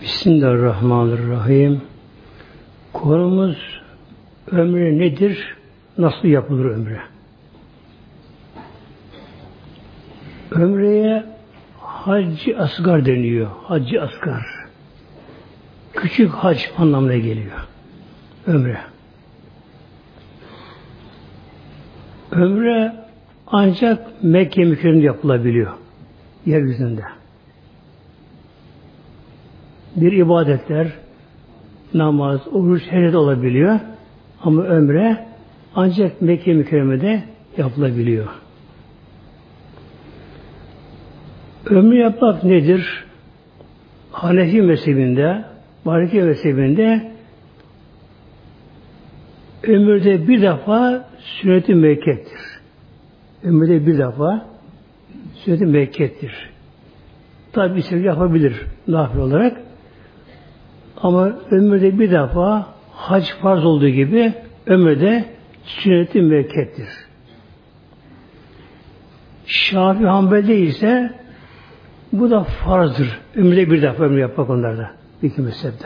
Bismillahirrahmanirrahim. Konumuz ömre nedir? Nasıl yapılır ömre? Ömreye hac-ı asgar deniyor. Hac-ı asgar. Küçük hac anlamına geliyor. Ömre. Ömre ancak Mekke mükerremede yapılabiliyor. Yeryüzünde. Bir ibadetler, namaz, oruç her de olabiliyor. Ama ömre ancak Mekke mükerremede yapılabiliyor. Ömrü yapmak nedir? Hanefi mezhebinde, Maliki mezhebinde ömürde bir defa sünnet-i müekkettir. Ömürde bir defa sünnet-i müekkettir. Tabi bir şey yapabilir nafile olarak. Ama ömürde bir defa hac farz olduğu gibi ömürde sünnet-i müekkettir. Şafii Hanbeli'de ise bu da farzdır. Ömürde bir defa ömür yapmak onlarda. İki mezhepte.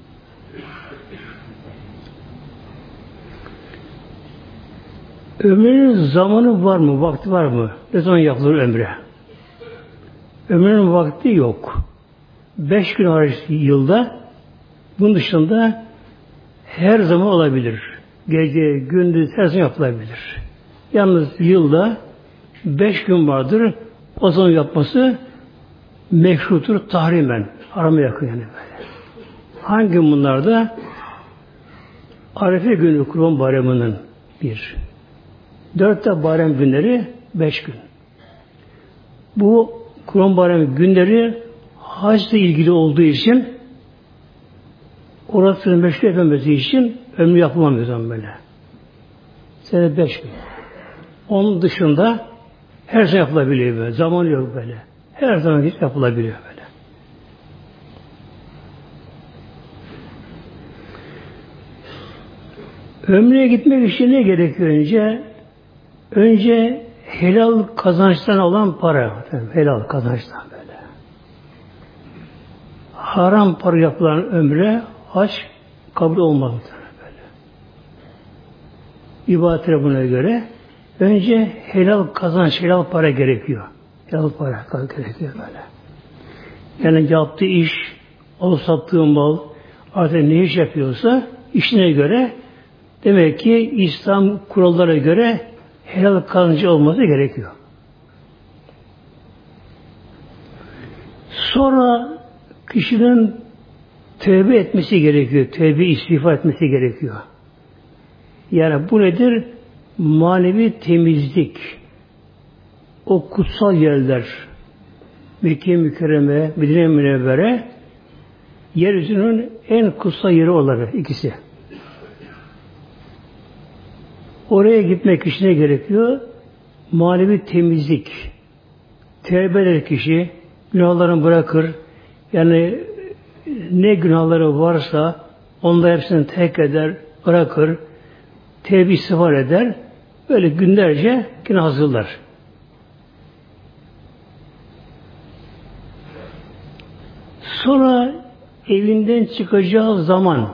Ömrün zamanı var mı? Vakti var mı? Ne zaman yapılır ömre? Ömrün vakti yok. 5 gün hariç yılda, bunun dışında her zaman olabilir. Gece, gündüz her zaman yapılabilir. Yalnız yılda 5 gün vardır. O zaman yapması meşrutur tahrimen. Harama yakın yani böyle. Hangi bunlarda? Arefe günü Kurban Bayramı'nın bir. 4 de bayram günleri 5 gün. Bu Kurban Bayramı günleri hacla ilgili olduğu için orasını meşru edemediği için ömrü yapılamıyor zaman böyle. Sene 5 gün. Onun dışında her şey yapılabiliyor böyle. Zaman yok böyle. Her zaman hiç yapılabiliyor böyle. Ömreye gitmek için ne gerekiyor önce? Önce helal kazançtan olan para. Helal kazançtan böyle. Haram para yapılan ömre hac kabul olmaz böyle. İbadetlere buna göre önce helal kazanç, helal para gerekiyor. Helal para gerekiyor böyle. Yani yaptığı iş, o sattığı mal, artık ne iş yapıyorsa işine göre demek ki İslam kurallara göre helal kazancı olması gerekiyor. Sonra kişinin tövbe etmesi gerekiyor. Tövbe istiğfar etmesi gerekiyor. Yani bu nedir? Manevi temizlik. O kutsal yerler Mekke-i Mükerreme, Medine-i Münevvere yeryüzünün en kutsal yeri olarak ikisi. Oraya gitmek için ne gerekiyor? Manevi temizlik. Tevbe eder kişi, günahlarını bırakır. Yani ne günahları varsa onları hepsini terk eder, bırakır. Tevbe istiğfar eder. Böyle günlerce günah hazırlar. Sonra evinden çıkacağı zaman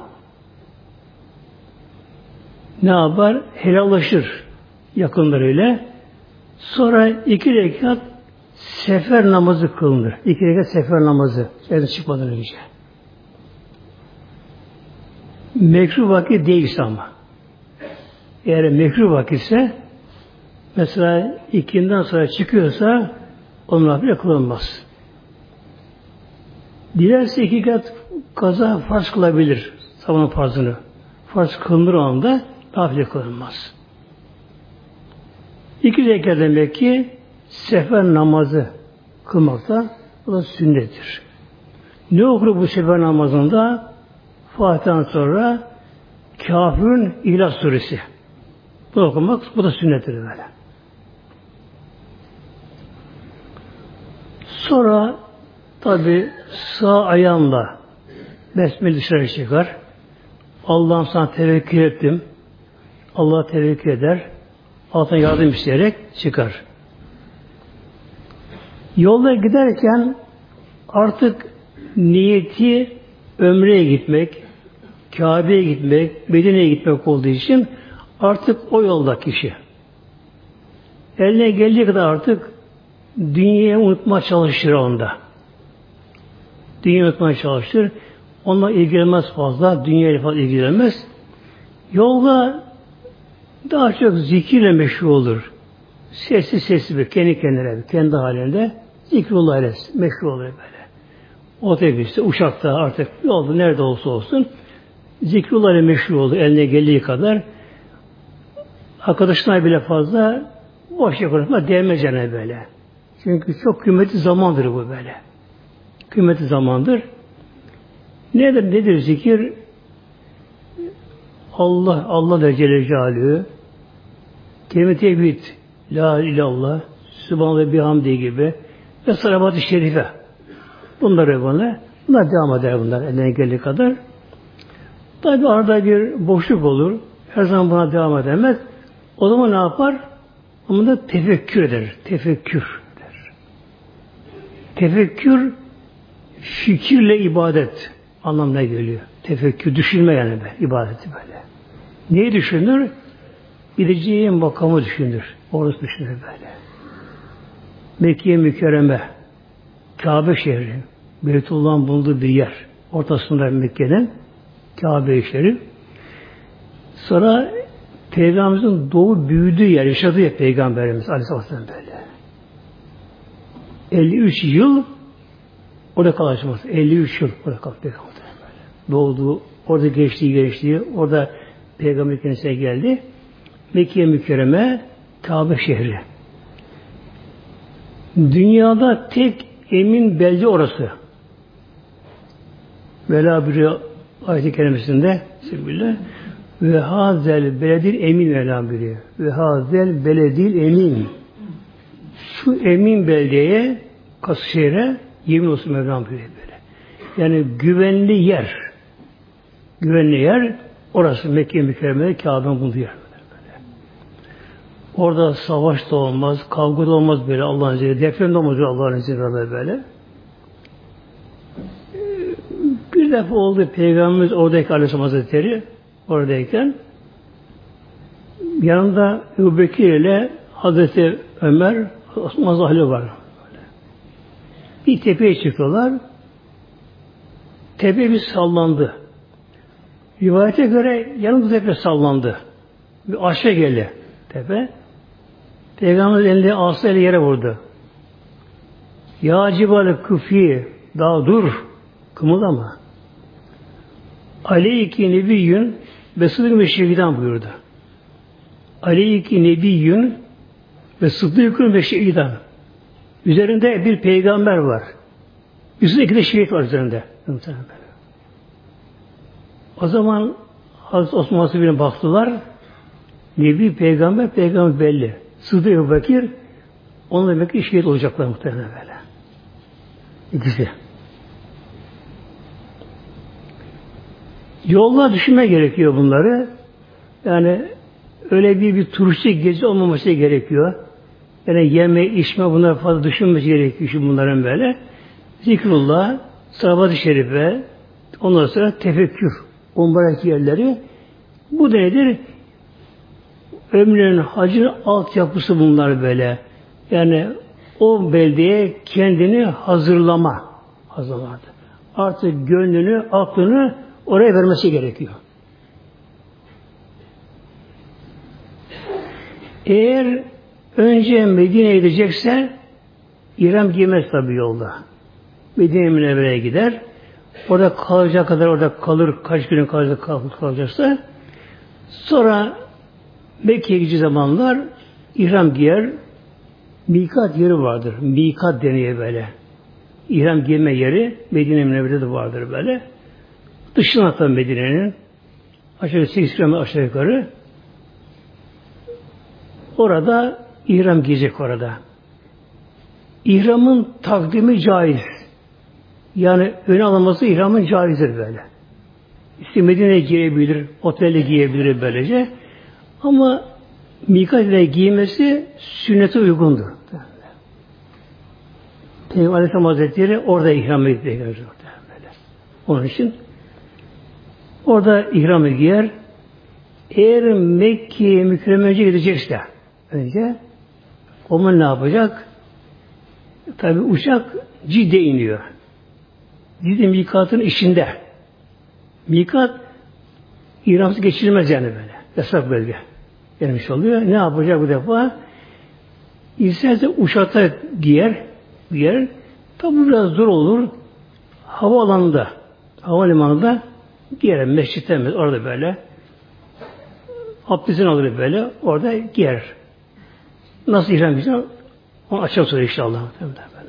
ne yapar? Helallaşır yakınlarıyla. Sonra 2 rekat sefer namazı kılınır. 2 rekat sefer namazı. Evden çıkmadan önce. Mekruh vakit değilse ama. Eğer mekruh vakitse mesela 2'den sonra çıkıyorsa onun nafile kılınmaz. Dilerse 2 rekat kaza farz kılabilir. Sabahın farzını. Farz kılınır o anda nafile kılınmaz. 2 rekat demek ki sefer namazı kılmakta o da sünnettir. Ne okur bu sefer namazında? Fatiha'dan sonra Kafirun İhlas Suresi. Bu okumak, bu da sünnettir böyle. Sonra tabi sağ ayağımla besmele dışarı çıkar. Allah'ım sana tevekkül ettim. Allah'a tevekkül eder. Allah'tan yardım isteyerek çıkar. Yolda giderken artık niyeti Ömre'ye gitmek, Kabe'ye gitmek, Medine'ye gitmek olduğu için artık o yolda kişi. Eline geldiği kadar artık dünyayı unutmaya çalışır onda. Dünyayı unutmaya çalışır. Onunla ilgilenmez fazla. Dünyayla fazla ilgilenmez. Yolda daha çok zikirle meşhur olur. Sessiz sessiz kendi kendine, kendi halinde zikrullah ile meşhur oluyor böyle. Otobüste, uçakta artık yolda nerede olsa olsun zikrullah ile meşhur olur. Eline geldiği kadar arkadaşına bile fazla boş konuşma değmeyeceğine böyle. Çünkü çok kıymetli zamandır bu böyle. Kıymetli zamandır. Nedir zikir? Allah ve Celle Celaluhu, kelime-i tevhid, la ilahe illallah, Sübhan ve bihamdi gibi ve salavat-ı şerife. Bunlar devam eder bunlar eline geldiği kadar. Tabi arada bir boşluk olur. Her zaman buna devam edemez. O zaman ne yapar? Ama da tefekkür eder. Tefekkür eder. Tefekkür fikirle ibadet anlamına geliyor. Tefekkür, düşünme yani be, ibadeti böyle. Neyi düşünür? Gideceği makamı düşünür. Orası düşünür böyle. Mekke-i Mükerreme, Kabe şehri, Beytullah'ın bulunduğu bir yer. Ortasında Mekke'nin Kabe-i Şerif. Sonra Peygamberimizin doğu büyüdüğü yer, yaşadığı yer Peygamberimiz Aleyhisselam böyle. 53 yıl orada kalacağız. 53 yıl orada kalacak Peygamber böyle. Doğduğu, orada geçtiği, orada Peygamber kendisine geldi. Mekke-i Mükerreme, Kabe şehri. Dünyada tek emin belde orası. Vela bir ayet-i kerimesinde Bismillah ve hazel beledil emin Vela biri. Ve hazel beledil emin. Şu emin beldeye Kasışehir'e yemin olsun Mevlam buyuruyor böyle. Yani güvenli yer. Güvenli yer orası Mekke-i Mükerreme'de Kabe'nin bulunduğu yer. Böyle. Orada savaş da olmaz, kavga da olmaz böyle Allah'ın izniyle. Deprem de olmaz Allah'ın izniyle böyle. Bir defa oldu Peygamberimiz oradaki Aleyhisselam Hazretleri oradayken yanında Ebu Bekir ile Hazreti Ömer Osman Zahli var. Bir tepeye çıkıyorlar. Tepe bir sallandı. Rivayete göre yanında tepe sallandı. Bir aşağı geldi tepe. Peygamber elinde asayla yere vurdu. Ya cibale küfi daha dur. Kımıldama. Aleyki nebiyyün ve sıddık ve şehiden buyurdu. Aleyki nebiyyün ve sıddıkın ve şehiden. Üzerinde bir peygamber var. Üstünde iki de şehit var üzerinde. O zaman Hazreti Osman Hazretleri'ne baktılar. Nebi peygamber belli. Sıddık Ebu Bekir onunla demek ki şehit olacaklar muhtemelen böyle. İkisi. Yolda düşünme gerekiyor bunları. Yani öyle bir turistik gezi olmaması gerekiyor. Yani yeme, içme bunları fazla düşünmesi gerekiyor şimdi bunların böyle. Zikrullah, salavat-ı şerife, ondan sonra tefekkür, o mübarek yerleri. Bu da nedir? Ömrünün hacın altyapısı bunlar böyle. Yani o beldeye kendini hazırlama. Artık gönlünü, aklını oraya vermesi gerekiyor. Eğer önce Medine'ye gidecekse İhram giymez tabi yolda. Medine-i Münevvere'ye gider. Orada kalacak kadar orada kalır. Kaç gün kalacaksa sonra Mekke'ye gideceği zamanlar İhram giyer. Mikat yeri vardır. Mikat deniyor böyle. İhram giyme yeri Medine-i Münevvere'de vardır böyle. Dışına tabi Medine'nin aşağı 8 km aşağı yukarı orada ihram giyecek orada. İhramın takdimi caiz. Yani öne alınması ihramın caizdir böyle. İşte Medine'ye giyebilir, otelde giyebilir böylece. Ama mikat ile giymesi sünnete uygundur. Peygamber Aleyhisselam Hazretleri orada ihram ediyor. Onun için Orada ihramı giyer. Eğer Mekke'ye mükerremece gidecekse önce o zaman ne yapacak? Tabi uçak Cidde iniyor. Cidde mikatın içinde. Mikat ihramsız geçirilmez yani böyle. Yasak bölge. Gelmiş oluyor. Ne yapacak bu defa? İsterse uçakta giyer. Tabi biraz zor olur. Havaalanında, havalimanında giyer. Mescitte orada böyle. Abdestini alır böyle. Orada giyer. Nasıl ihram edeceğim? Onu açalım sonra inşallah. Böyle.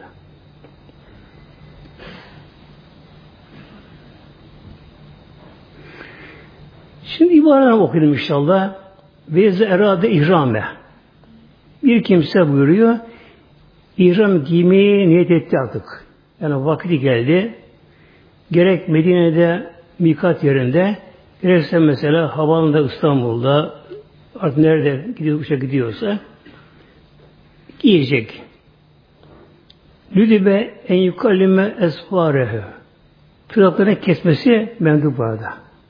Şimdi ibaretten okuyalım inşallah. Ve erade ihrame. Bir kimse buyuruyor, ihram giymeyi niyet etti artık. Yani vakti geldi. Gerek Medine'de mikat yerinde, gerekse mesela havaalanında İstanbul'da, artık nerede gidiyorsa giyecek. Lüdibe en yukallime esfarehu. Tırnaklarını kesmesi mendup vardı.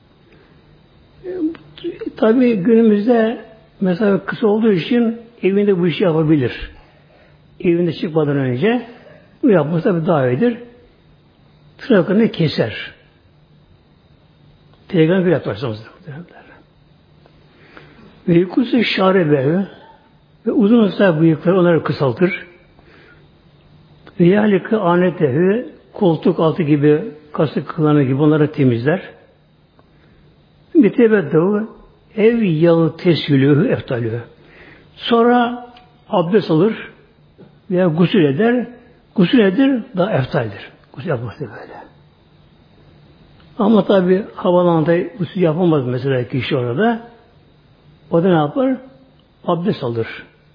Tabi günümüzde mesela kısa olduğu için evinde bu işi yapabilir. Evinde çıkmadan önce bu yapması tabi daha iyidir. Tırnaklarını keser. Peygamber yaklaştığımızda. Ve yukusu şarebehu ve uzun olsa bıyıkları onları kısaltır. Ve yâlikı anetehu koltuk altı gibi, kasık kılanı gibi onları temizler. Bitebeddehu ev yalı tesülühü eftalühü. Sonra abdest alır veya gusül eder. Gusül eder daha eftaldir. Gusül yapması böyle. Ama tabi havalanında gusül yapamaz mesela kişi orada. O da ne yapar? Abdest alır.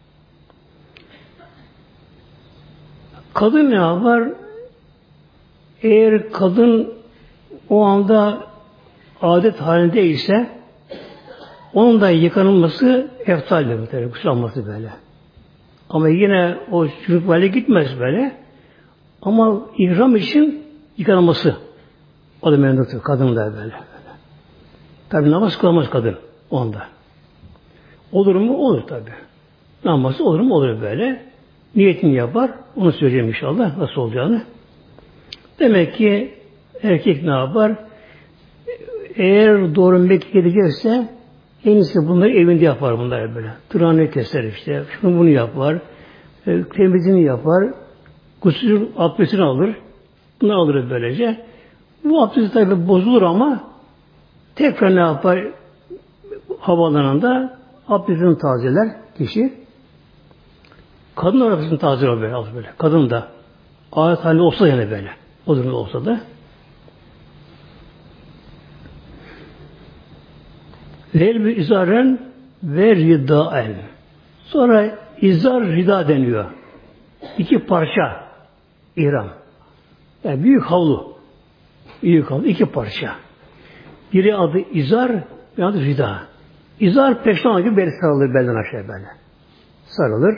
Kadın ne yapar? Eğer kadın o anda adet halindeyse onun da yıkanılması eftaldir. Gusül alması böyle. Ama yine o çocuk böyle gitmez böyle. Ama ihram için yıkanılması o da memnundur. Kadın da böyle. Tabi namaz kılamaz kadın onda. Olur mu? Olur tabi. Namazı olur mu? Olur böyle. Niyetini yapar. Onu söyleyeceğim inşallah nasıl olacağını. Demek ki erkek ne yapar? Eğer doğru Mekke'ye gidecekse en iyisi bunları evinde yapar bunlar böyle. Tırnağını keser işte. Şunu bunu yapar. Temizliğini yapar. Gusül abdestini alır. Bunu alır böylece. Bu abdest tabi bozulur ama tekrar ne yapar? Havaalanında abdestini tazeler kişi. Kadın abdestini tazeler böyle. Kadın da adet halinde olsa yani böyle. O durumda olsa da. Vel bir izaren ve ridaen. Sonra izar rida deniyor. İki parça ihram. Yani büyük havlu. Büyük havlu. İki parça. Biri adı izar, bir adı rida. İzar peştemal gibi beli sarılır belden aşağı böyle. Sarılır.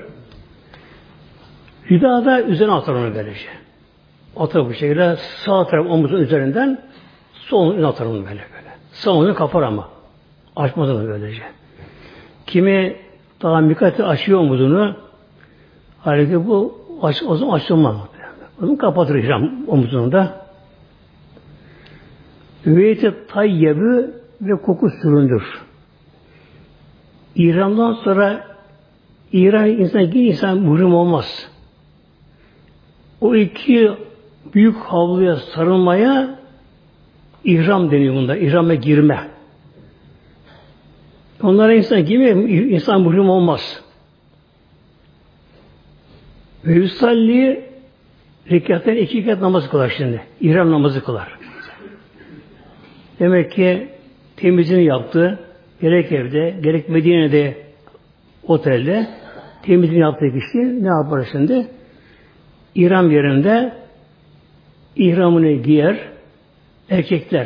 Rida da üzerine atar onu böylece. Atar bu şekilde sağ taraf omuzun üzerinden sol omuzun atar onu böyle. Sağ omuzunu kapar ama. Açmaz onu böylece. Kimi daha mikati açıyor omuzunu. Halbuki bu o zaman açılmaz. Onu kapatır ihram omuzunu da. Üveyte tayyebi ve koku süründür. İhramdan sonra İran insan muhrim olmaz. O iki büyük havluya sarılmaya ihram deniyor bunda. İhrama girme. Onlara insan muhrim olmaz. Ve yusalli rekatten 2 rekat namaz kılar şimdi. İhram namazı kılar. Demek ki temizliğini yaptı. Gerek evde, gerek Medine'de otelde temizliğini yaptığı kişi ne yapar şimdi? İhram yerinde ihramını giyer erkekler.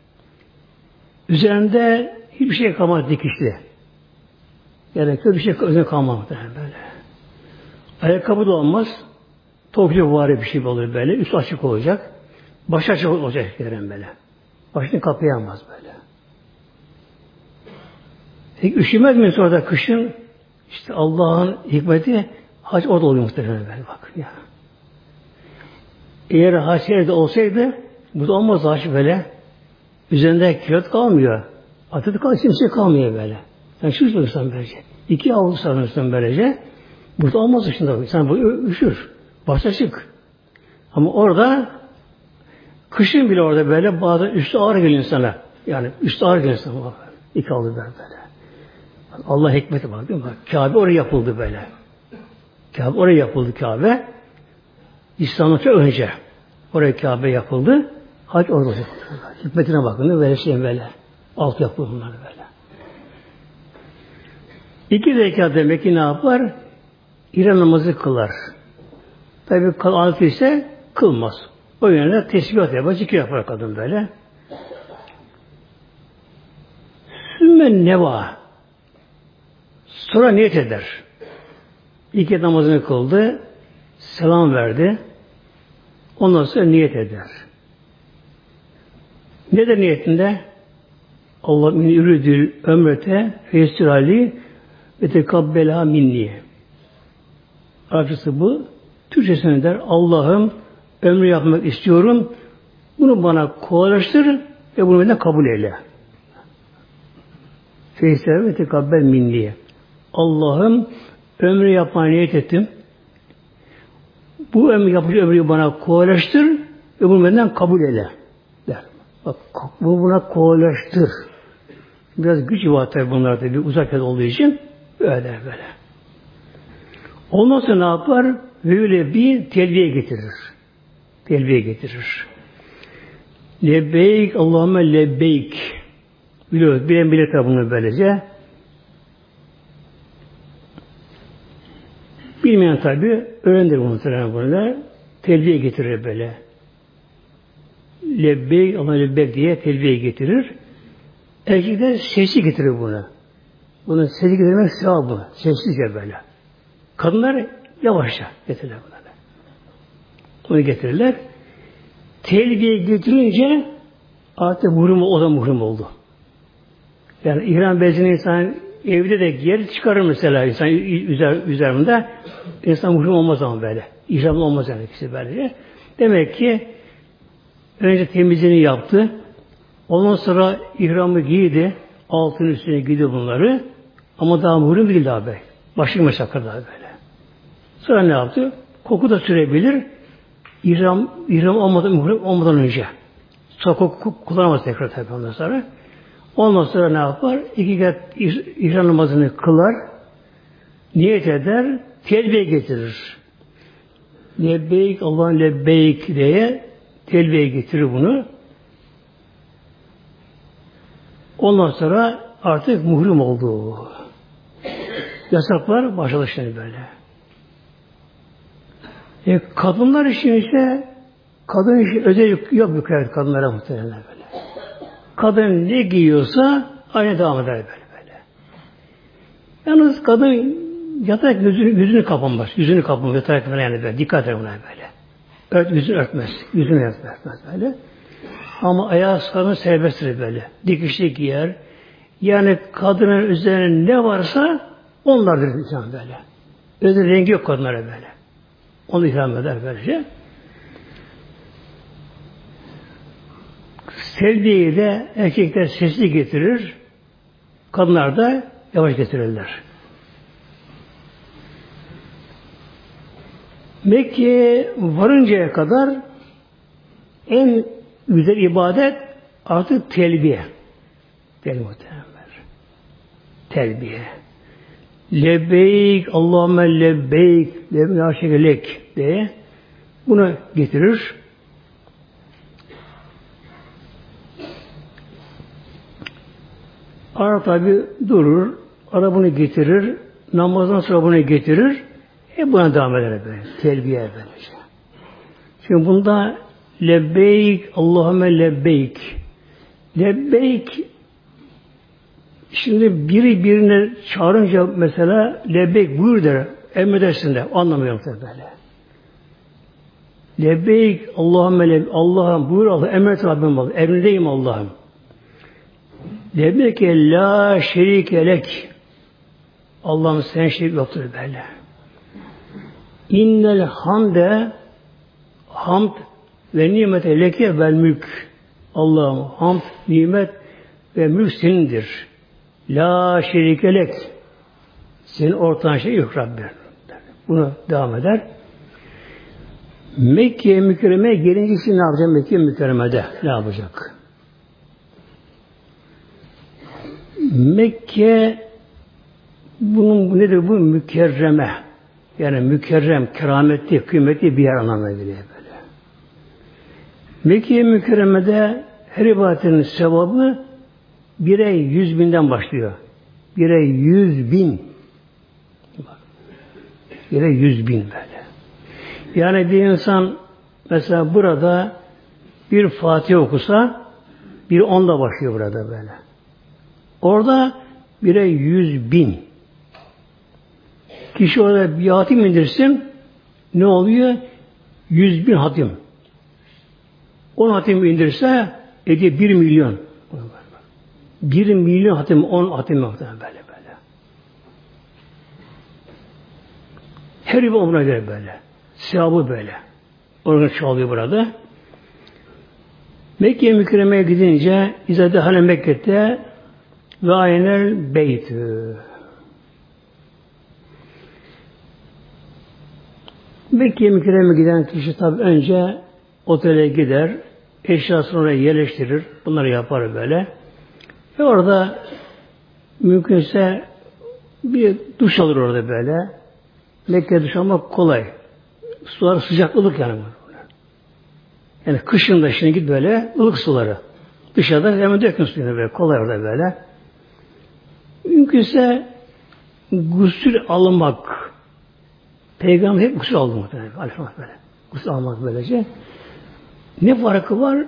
Üzerinde hiçbir şey kalmaz dikişli. Gerekiyor bir şey üzerine kalmaz böyle. Ayakkabı da olmaz. Topçu var bir şey olur böyle. Üst açık olacak. Baş açık olacak yerin böyle. Başını kapayamaz böyle. Peki üşümez mi sonra da kışın? İşte Allah'ın hikmeti hac orada oluyor muhtemelen böyle bak ya. Eğer hac yerde olsaydı burada olmaz hac böyle. Üzerinde kilot kalmıyor. Atı kalmıyor, kimse kalmıyor böyle. Sen şu sorursan böylece. 2 avlu sarılırsan böylece. Burada olmaz şimdi. Sen bu üşür. Başta çık. Ama orada kışın bile orada böyle bazen üstü ağır geliyor insana. Yani üstü ağır geliyor insana. 2 avlu böyle. Allah hikmeti bak değil mi? Kabe oraya yapıldı böyle. Kabe oraya yapıldı Kabe. İslam'dan çok önce oraya Kabe yapıldı. Hac orada yapıldı. Hikmetine bakın böyle şey böyle. Alt yapıldı bunlar böyle. 2 rekat demek ki ne yapar? İran namazı kılar. Tabi altı ise kılmaz. O yönde tesbihat yapar, zikir yapar kadın böyle. Sümme neva. Sonra niyet eder. 2 namazını kıldı. Selam verdi. Ondan sonra niyet eder. Ne de niyetinde? Allah min üridül ömrete feysirali ve tekabbela minni. Arapçası bu. Türkçesine der. Allah'ım ömrü yapmak istiyorum. Bunu bana kolaylaştır ve bunu benden kabul eyle. Feysirali ve tekabbel minni. Allah'ım ömrü yapmaya niyet ettim. Bu ömrü bana kolaylaştır ve bunu benden kabul eyle. Der. Bak bu buna kolaylaştır. Biraz güç var tabi bunlar tabi uzak yer olduğu için böyle. Ondan sonra ne yapar? Böyle bir telbiye getirir. Lebbeyk Allahümme lebbeyk. Biliyoruz. Bilen tabi bunu böylece. Bilmeyen tabi öğrendir bunu böyle. Telbiye getirir böyle. Lebbeyk Allahümme lebbeyk diye telbiye getirir. Erkekler sesli getirir bunu. Bunu sesli getirmek sevabı. Sessizce böyle. Kadınlar yavaşça getirirler bunları. Bunu getirirler. Telbiye getirince artık o da muhrim oldu. Yani ihram bezini insan evde de giyer çıkarır mesela insan üzerinde. İnsan muhrim olmaz ama böyle. İhramlı olmaz yani ikisi böylece. Demek ki önce temizliğini yaptı. Ondan sonra ihramı giydi. Altın üstüne giydi bunları. Ama daha muhrim değil daha böyle. Başlık meşakkar daha böyle. Sonra ne yaptı? Koku da sürebilir. İhram olmadan önce. Sonra koku kullanamaz tekrar tabi ondan sonra. Ondan sonra ne yapar? 2 kez ihram namazını kılar. Niyet eder. Telbiye getirir. Lebbeyk Allah'ın lebbeyk diye telbiye getirir bunu. Ondan sonra artık muhrim oldu. Yasaklar başladı şimdi böyle. Kadınlar için ise kadın için özel yok bir kıyafet kadınlara muhtemelen böyle. Kadın ne giyiyorsa aynı devam eder böyle. Yalnız kadın yatarak yüzünü kapanmaz. Yüzünü kapanmaz yatarak falan yani böyle. Dikkat eder buna böyle. Yüzünü örtmez. Yüzünü örtmez böyle. Ama ayağı kadın serbesttir böyle. Dikişli giyer. Yani kadının üzerine ne varsa onlardır insan böyle. Özel rengi yok kadınlara böyle. Onu ikram eder böylece. Selviyeyi de erkekler sesli getirir. Kadınlar da yavaş getirirler. Mekke'ye varıncaya kadar en güzel ibadet artık telbiye. Telbiye. Lebbeyk, Allahümme lebbeyk, lebbeyk diye bunu getirir. Ara tabi durur, ara bunu getirir, namazdan sonra bunu getirir, buna devam eder böyle, telbiye böylece. Şimdi bunda lebbeyk, Allahümme lebbeyk. Lebbeyk, şimdi biri birine çağırınca mesela lebbeyk buyur der, emredersin de, anlamıyorum böyle. Lebbeyk, Allahümme lebbeyk, Allah'ım buyur Allah, emret Rabbim Allah, emredeyim Allah'ım. Demek ki la şerike lek. Allah'ım sen şerik yoktur böyle. İnnel hamde hamd ve nimete leke vel mülk. Allah'ım hamd, nimet ve mülk senindir. La şerike lek. Senin ortağın şey yok Rabbim. Bunu devam eder. Mekke mükerremeye gelince şimdi ne yapacak Mekke mükerremede? Ne yapacak? Mekke bunun nedir bu? Mükerreme. Yani mükerrem, kerametli, kıymetli bir yer anlamına geliyor böyle. Mekke mükerremede her ibadetin sevabı 1'e 100.000'den başlıyor. 1'e 100.000. 1'e 100.000 böyle. Yani bir insan mesela burada bir Fatiha okusa bir 10'la başlıyor burada böyle. Orada 1'e 100.000. Kişi orada bir hatim indirsin ne oluyor? 100.000 hatim. 10 hatim indirse ediyor 1 milyon. 1 milyon hatim, 10 hatim böyle böyle. Her bir ona göre böyle. Sevabı böyle. Orada çoğalıyor burada. Mekke mükerremeye gidince İzade Hale Mekke'de ve aynel beytü. Mekke mükerremeye giden kişi tabi önce otele gider, eşyasını oraya yerleştirir. Bunları yapar böyle. Ve orada mümkünse bir duş alır orada böyle. Mekke'de duş almak kolay. Sular sıcaklılık yani. Yani kışın da şimdi git böyle ılık suları. Dışarıda hemen dökün suyunu böyle. Kolay orada böyle. Mümkünse gusül almak. Peygamber hep gusül aldı muhtemelen. Böyle. Gusül almak böylece. Ne farkı var?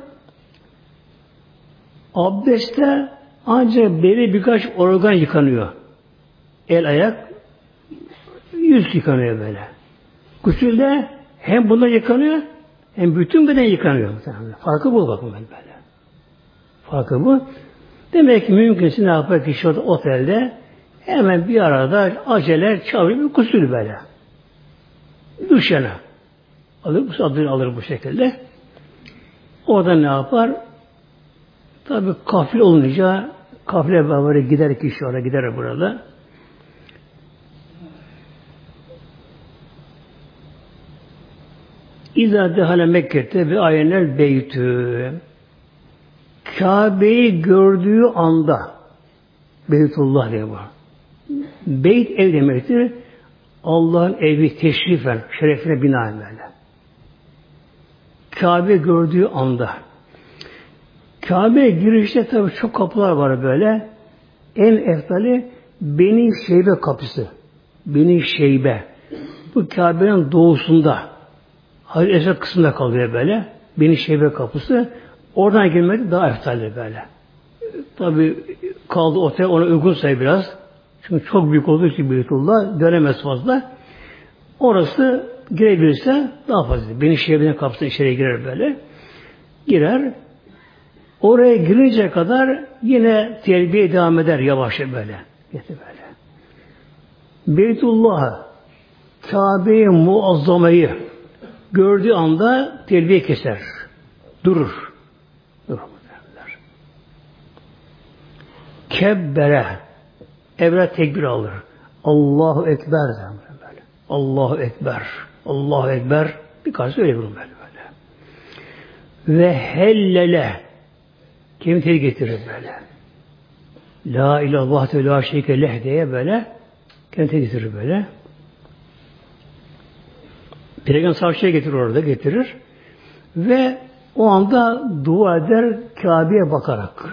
Abdestte ancak belli birkaç organ yıkanıyor. El, ayak, yüz yıkanıyor böyle. Gusülde hem bunlar yıkanıyor hem bütün beden yıkanıyor. Farkı bu bakın böyle. Farkı bu. Demek ki mümkünse ne yapar kişi orada otelde hemen bir arada acele çağırıyor bir gusül böyle. Duş yana. Alır bu şekilde. Orada ne yapar? Tabi kafile olunca kafile beraber gider kişi oraya gider burada. İzâ dehale Mekke'te bir ayenel beytü. Kabe'yi gördüğü anda Beytullah diye bu. Beyt ev demektir. Allah'ın evi teşrifen, şerefine binaen böyle. Kabe gördüğü anda. Kabe'ye girişte tabii çok kapılar var böyle. En eftali Beni Şeybe kapısı. Beni Şeybe. Bu Kabe'nin doğusunda. Hayır Esad kısmında kalıyor böyle. Beni Şeybe kapısı. Oradan girmek daha eftaldir böyle. Tabii kaldı otel ona uygun sayı biraz. Çünkü çok büyük olduğu için Beytullah dönemez fazla. Orası girebilirse daha fazla. Beni Şeybe'nin kapısına içeri girer böyle. Girer. Oraya girince kadar yine telbiye devam eder yavaşça böyle. Böyle. Beytullah Kabe-i Muazzame'yi gördüğü anda telbiye keser. Durur. Kebbere evre tekbir alır. Allahu Ekber böyle. Allahu Ekber. Allahu Ekber. Birkaç öyle bunu böyle. Ve hellele kelimeyi getirir böyle. La ilahe vahde la şerike leh diye böyle kelimeyi getirir böyle. Peygamber savcıya getirir orada getirir. Ve o anda dua eder Kabe'ye bakarak.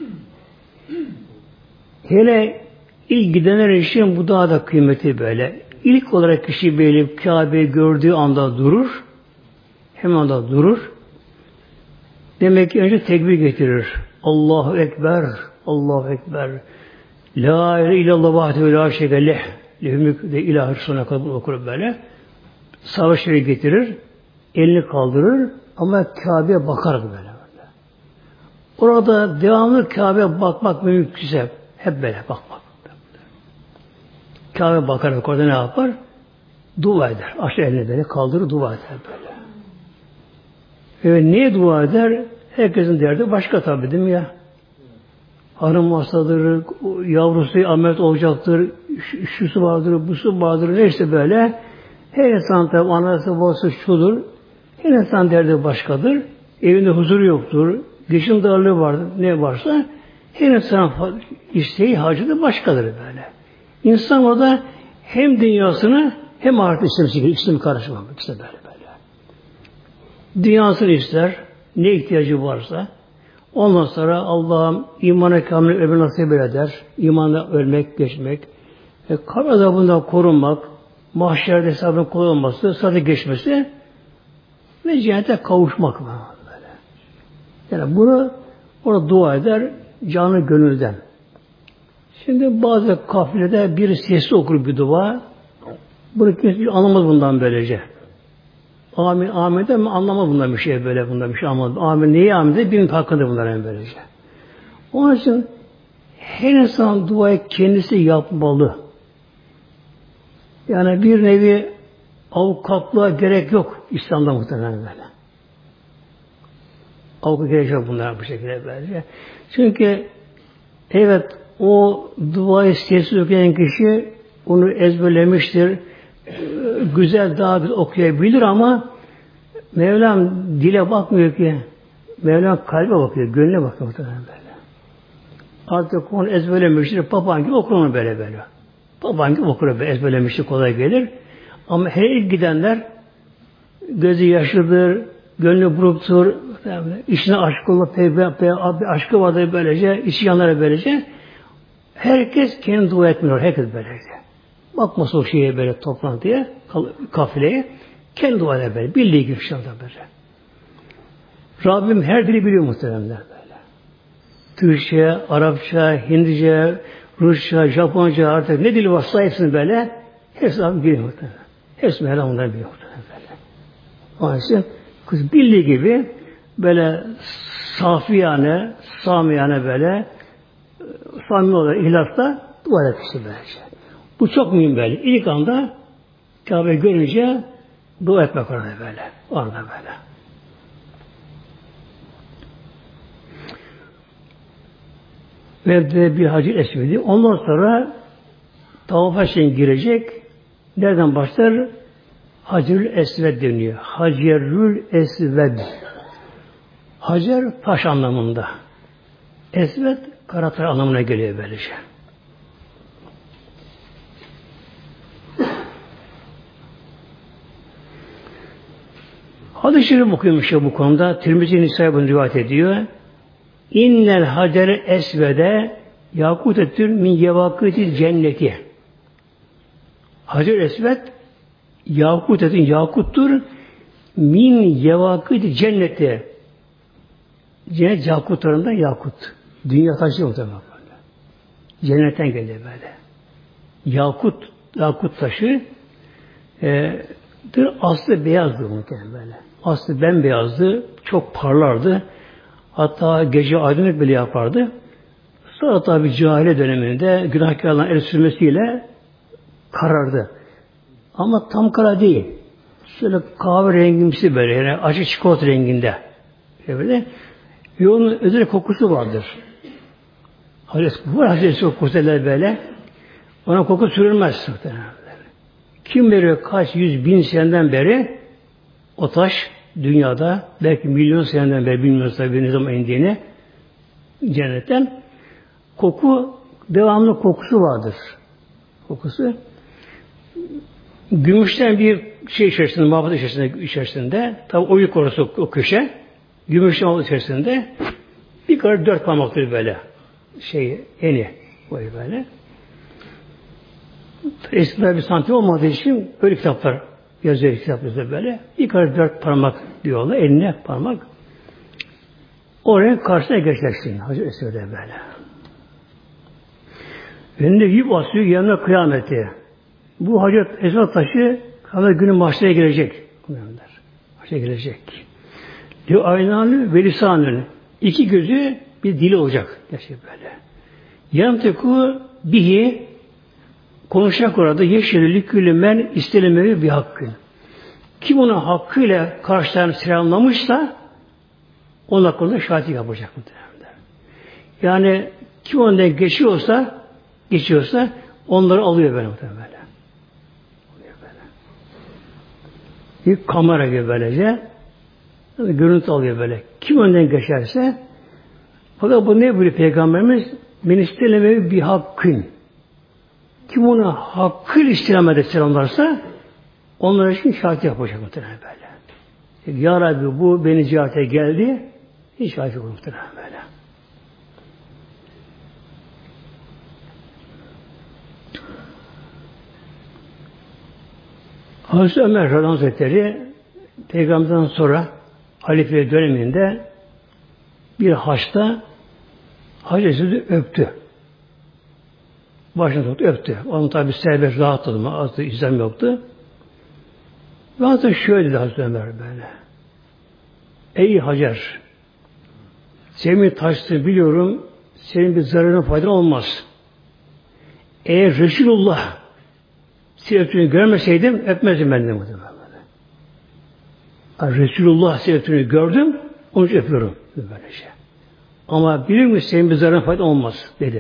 Hele ilk gidenler için bu daha da kıymeti böyle. İlk olarak kişi belirleyip Kabe'yi gördüğü anda durur. Hemen da durur. Demek ki önce tekbir getirir. Allahu Ekber, Allahu Ekber. La ilahe illallah vahdehu la şerike leh. Lehü de ilahe sonuna kadar okur böyle. Savaşları getirir. Elini kaldırır ama Kabe'ye bakar böyle. Orada devamlı Kabe'ye bakmak mümkünse hep böyle bakmak. Kabe'ye bakarak orada ne yapar? Dua eder. Aşağı elini böyle kaldırır, dua eder böyle. Niye dua eder? Herkesin derdi başka tabii değil mi ya? Hanım hastadır, yavrusu ameliyat olacaktır, şusu vardır, busu vardır, neyse böyle. Her insan tabii anası babası şudur. Her insan derdi başkadır. Evinde huzuru yoktur. Geçim darlığı vardır. Ne varsa her insan isteği harcı da başkadır böyle. İnsan orada hem dünyasını hem ahiret istemesi, ikisini karıştırmak işte böyle. Dünyasını ister, ne ihtiyacı varsa. Ondan sonra Allah'ım imana kamil ömrü nasip eder. İmanla ölmek, geçmek. Kabir azabından korunmak, mahşerde hesabının kolay olması, sadece geçmesi ve cennete kavuşmak böyle. Yani bunu orada dua eder, canı gönülden. Şimdi bazı kafilede bir sesli okur bir dua. Bunu kimse anlamaz bundan böylece. Amin, amin de mi anlamaz bundan bir şey böyle, bundan bir şey anlamaz. Amin, neyi amin de birinin hakkında bunlar en böylece. Onun için her insan duayı kendisi yapmalı. Yani bir nevi avukatlığa gerek yok İslam'da muhtemelen böyle. Avukat gerek yok bunlar bu şekilde böylece. Çünkü evet o duayı sessiz okuyan kişi onu ezberlemiştir. Güzel, daha güzel okuyabilir ama Mevlam dile bakmıyor ki. Mevlam kalbe bakıyor, gönlüne bakıyor muhtemelen böyle. Artık onu ezberlemiştir, papağan gibi okur onu böyle. Papağan gibi okur böyle, ezberlemiştir, kolay gelir. Ama her ilk gidenler gözü yaşlıdır, gönlü buruktur, işine aşık olur, aşkı vardır böylece, içi yanlara böylece. Herkes kendi dua etmiyor, herkes böylece. Bakması o şeye böyle toplantıya, kafileye, kendi dua eder böyle, bildiği gibi şey böyle. Rabbim her dili biliyor muhteremler böyle. Türkçe, Arapça, Hindlice, Rusça, Japonca artık ne dili varsa hepsini böyle, hepsini Rabbim biliyor muhteremler. Hepsini Mevlam onları biliyor muhteremler böyle. Onun için kız bildiği gibi böyle safiyane, samiyane böyle samimi olarak ihlasla dua eder kişi böylece. Bu çok mühim böyle. İlk anda Kabe'yi görünce dua etmek orada böyle. Orada böyle. Ve de bir Hacer Esved'i. Ondan sonra tavafa için girecek. Nereden başlar? Hacerül Esved deniyor. Hacerül Esved. Hacer taş anlamında. Esved kara taş anlamına geliyor böylece. Hadis-i Şerif okuyormuş ya bu konuda. Tirmizi Nisa'ya bunu rivayet ediyor. İnnel hacer esvede yakutetür min yevakıtil cenneti. Hacer esved yakuttur min yevakıtil cenneti. Cennet yakutlarından yakut. Dünya taşı muhtemelen. Cennetten geliyor böyle. Yakut taşı aslı beyazdı muhtemelen böyle. Aslı bembeyazdı, çok parlardı. Hatta gece aydınlık bile yapardı. Sonra tabi cahile döneminde günahkarların el sürmesiyle karardı. Ama tam kara değil. Şöyle kahverengimsi böyle, yani açık çikolata renginde. Böyle. Ve onun özel kokusu vardır. Hazreti kokusu böyle. Ona koku sürülmez. Kim veriyor kaç yüz bin seneden beri o taş dünyada belki milyon seneden beri bilmiyoruz tabi ne zaman indiğini cennetten devamlı kokusu vardır. Kokusu gümüşten bir şey içerisinde, mabada içerisinde tabi oyuk orası o köşe gümüşten olduğu içerisinde bir kadar 4 parmaktır böyle eni böyle. Eskiden bir santim olmadığı için böyle kitaplar yazıyor böyle. Yukarı 4 parmak diyorlar. Eline parmak. Oraya karşısına geçeceksin. Hazreti Esved'e böyle. Önünde yük asıyor yanına kıyameti. Bu Hazreti Esved taşı kıyamet günü mahşere gelecek. Mahşere gelecek. Diyor aynanı ve lisanın. 2 gözü bir dili olacak. Gerçekten böyle. Yanteku bihi konuşacak orada yeşillik külümen istemeyi bir hakkın. Kim onu hakkıyla karşıdan selamlamışsa onun hakkında şahitlik yapacak muhtemelen. Yani kim ondan geçiyorsa onları alıyor böyle muhtemelen. Bir kamera gibi böylece görüntü alıyor böyle. Kim önden geçerse fakat bu ne buyuruyor Peygamberimiz? Men istemeyi bir hakkın. Kim onu hakkıyla istemede selamlarsa onlar için şahit yapacak muhtemelen böyle. Ya Rabbi bu beni ziyarete geldi. Hiç şahit yok muhtemelen böyle. Hazreti Ömer Radıyallahu anh Hazretleri Peygamberden sonra halife döneminde bir haçta Hazreti öptü. Başını tuttu, öptü. Onun tabi serbest rahatladı. Azı izlem yoktu. Ve hatta şöyle dedi Hazreti Ömer böyle. Ey Hacer, senin taştığını biliyorum, senin bir zararına faydan olmaz. Eğer Resulullah seni öptüğünü görmeseydim, öpmezdim ben de muhtemelen. Resulullah seni öptüğünü gördüm, onun için öpüyorum. Böylece. Ama bilir misin senin bir zararına faydan olmaz dedi.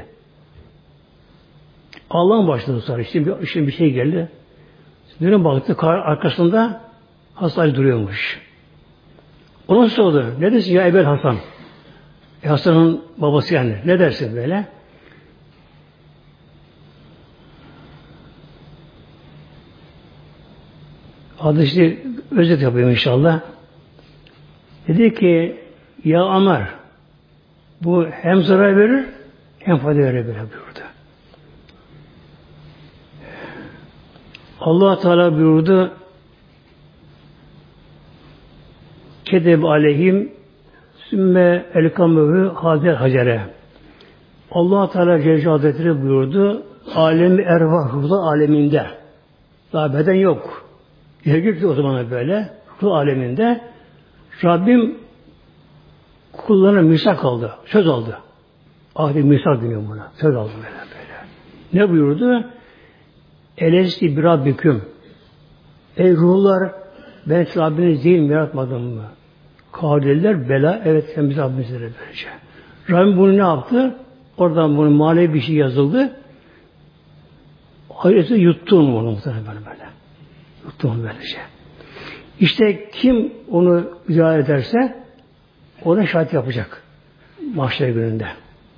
Allah'ın başladı sonra. Şimdi bir şey geldi. Dönüp baktı, arkasında Hasan Ali duruyormuş. Ona sordu. Ne dersin ya Ebel Hasan? Hasan'ın babası yani. Ne dersin böyle? Adı işte özet yapayım inşallah. Dedi ki ya Ömer bu hem zarar verir hem fayda verir buyurdu. Allah Teala buyurdu kedeb aleyhim sümme elkamehu hazer hacere. Allah Teala Celle Hazretleri buyurdu alemi ervah ruhlar aleminde daha beden yok. Yergüktü o zaman böyle ruh aleminde Rabbim kullarına misak aldı. Söz aldı. Ahdi misak deniyor buna. Söz aldı böyle. Ne buyurdu? Elesti bir Rabbiküm. Ey ruhlar ben Rabbiniz değil mi yaratmadım mı? Kavliler bela evet sen biz Rabbimizdir böylece. Rabbim bunu ne yaptı? Oradan bunun manevi bir şey yazıldı. Hayırlısı yuttun onu muhtemelen böyle. Yuttun böylece. İşte kim onu icra ederse ona şahit yapacak. Mahşer gününde.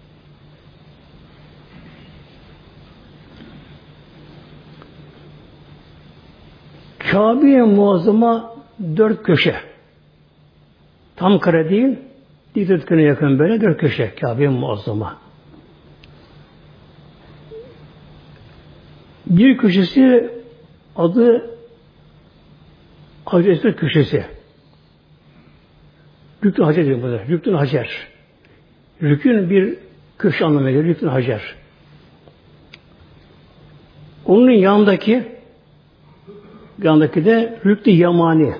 Kabe-i Muazzama 4 köşe. Tam kare değil, dikdörtgene yakın böyle 4 köşe Kabe-i Muazzama. Bir köşesi adı Hacer köşesi. Rükün Hacer diyor burada. Rükün Hacer. Rükün bir köşe anlamına geliyor. Rükün Hacer. Onun yanındaki de Rükün Yamani.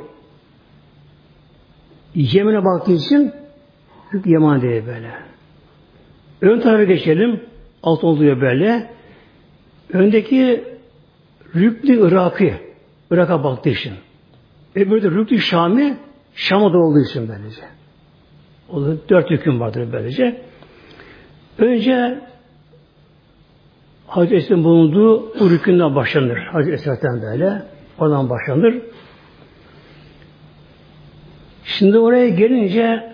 Yemen'e baktığı için Rükün Yamani diye böyle. Ön tarafa geçelim. Alt oluyor böyle. Öndeki Rükün Irak'ı. Irak'a baktığı için. Öbürü de Rükün Şam'i. Şam'a da olduğu için böylece. O da 4 hüküm vardır böylece. Önce Hazreti Esra'nın bulunduğu o rükünden başlanır. Hazreti Esra'dan böyle. Oradan başlanır. Şimdi oraya gelince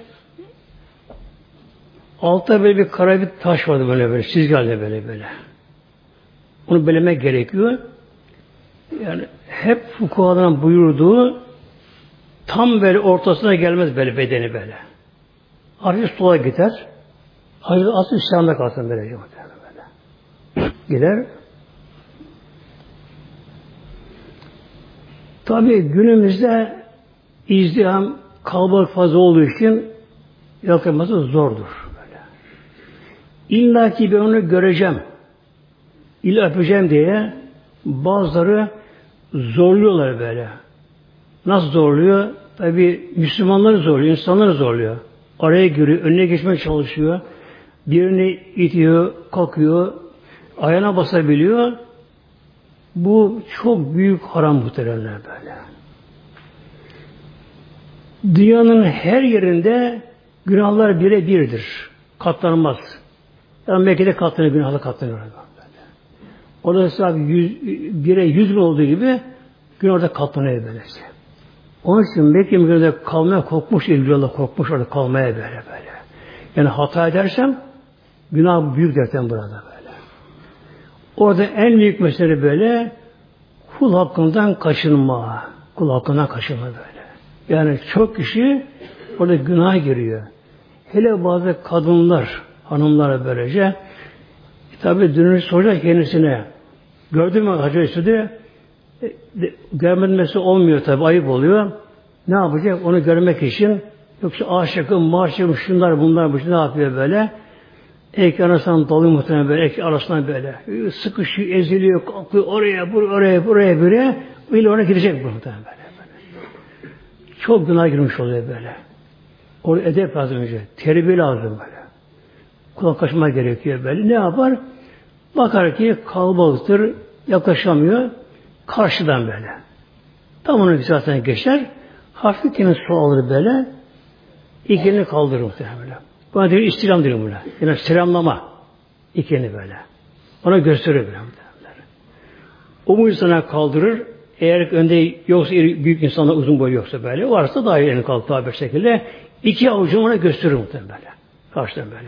altta böyle bir kara bir taş vardı böyle çizgilerle böyle. Onu belemek gerekiyor. Yani hep fukahaların buyurduğu tam böyle ortasına gelmez böyle bedeni böyle. Hafif sola gider. Hafif asıl İslam'da kalsın böylece. Gider. Tabii günümüzde izdiham kalabalık fazla olduğu için yakınması zordur. Böyle. İlla ki ben onu göreceğim. İlla öpeceğim diye bazıları zorluyorlar böyle. Nasıl zorluyor? Tabii Müslümanları zorluyor, insanları zorluyor. Araya giriyor, önüne geçmeye çalışıyor. birini itiyor, kalkıyor, ayağına basabiliyor. Bu çok büyük haram muhteremler böyle. Dünyanın her yerinde günahlar birebirdir. Katlanmaz. Yani Mekke'de katlanıyor, günahlar katlanıyor. Orada mesela 1'e 100 bin olduğu gibi günah orada katlanıyor böylece. Onun için Mekke Mükerreme'de kalmaya korkmuş, ilgili korkmuş orada kalmaya böyle. Yani hata edersem günah büyük derken burada böyle. Orada en büyük mesele böyle kul hakkından kaçınma. Kul hakkından kaçınma böyle. Yani çok kişi orada günah giriyor. Hele bazı kadınlar, hanımlara böylece tabi dönüş soracak kendisine. Gördün mü Hacı Üstü'de görmesi olmuyor tabi, ayıp oluyor. Ne yapacak? Onu görmek için yoksa aşıkım, maşıkım, şunlar bunlar bu ne yapıyor böyle? Ek arasından dalıyor muhtemelen böyle, ek arasından böyle. Sıkışıyor, eziliyor, kalkıyor oraya, buraya. Öyle ona gidecek muhtemelen böyle. Çok günah girmiş oluyor böyle. Orada edep lazım önce. Terbiye lazım böyle. Kulak kaçma gerekiyor böyle. Ne yapar? Bakar ki kalabalıktır, yaklaşamıyor. Karşıdan böyle. Tam onun zaten geçer. Hafif kendini sol alır böyle. İlk elini kaldırır muhtemelen böyle. Buna diyor istilam diyor buna. Yani selamlama. İlk elini böyle. Ona gösteriyor böyle. O mucizana kaldırır. Eğer önde yoksa büyük insanlar uzun boy yoksa böyle. Varsa daha iyi elini kaldırır bir şekilde. İki avucunu ona gösterir muhtemelen böyle. Karşıdan böyle.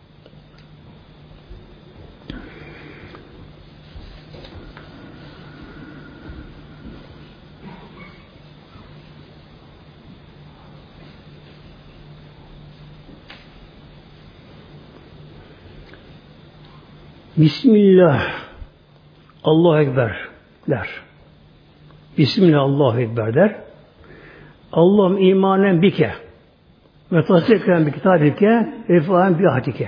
Bismillah, Allahu Ekber der. Bismillah, Allahu Ekber der. Allah'ım imanen bike ve tasdikken bi kitabike ve fahen bi ahdike.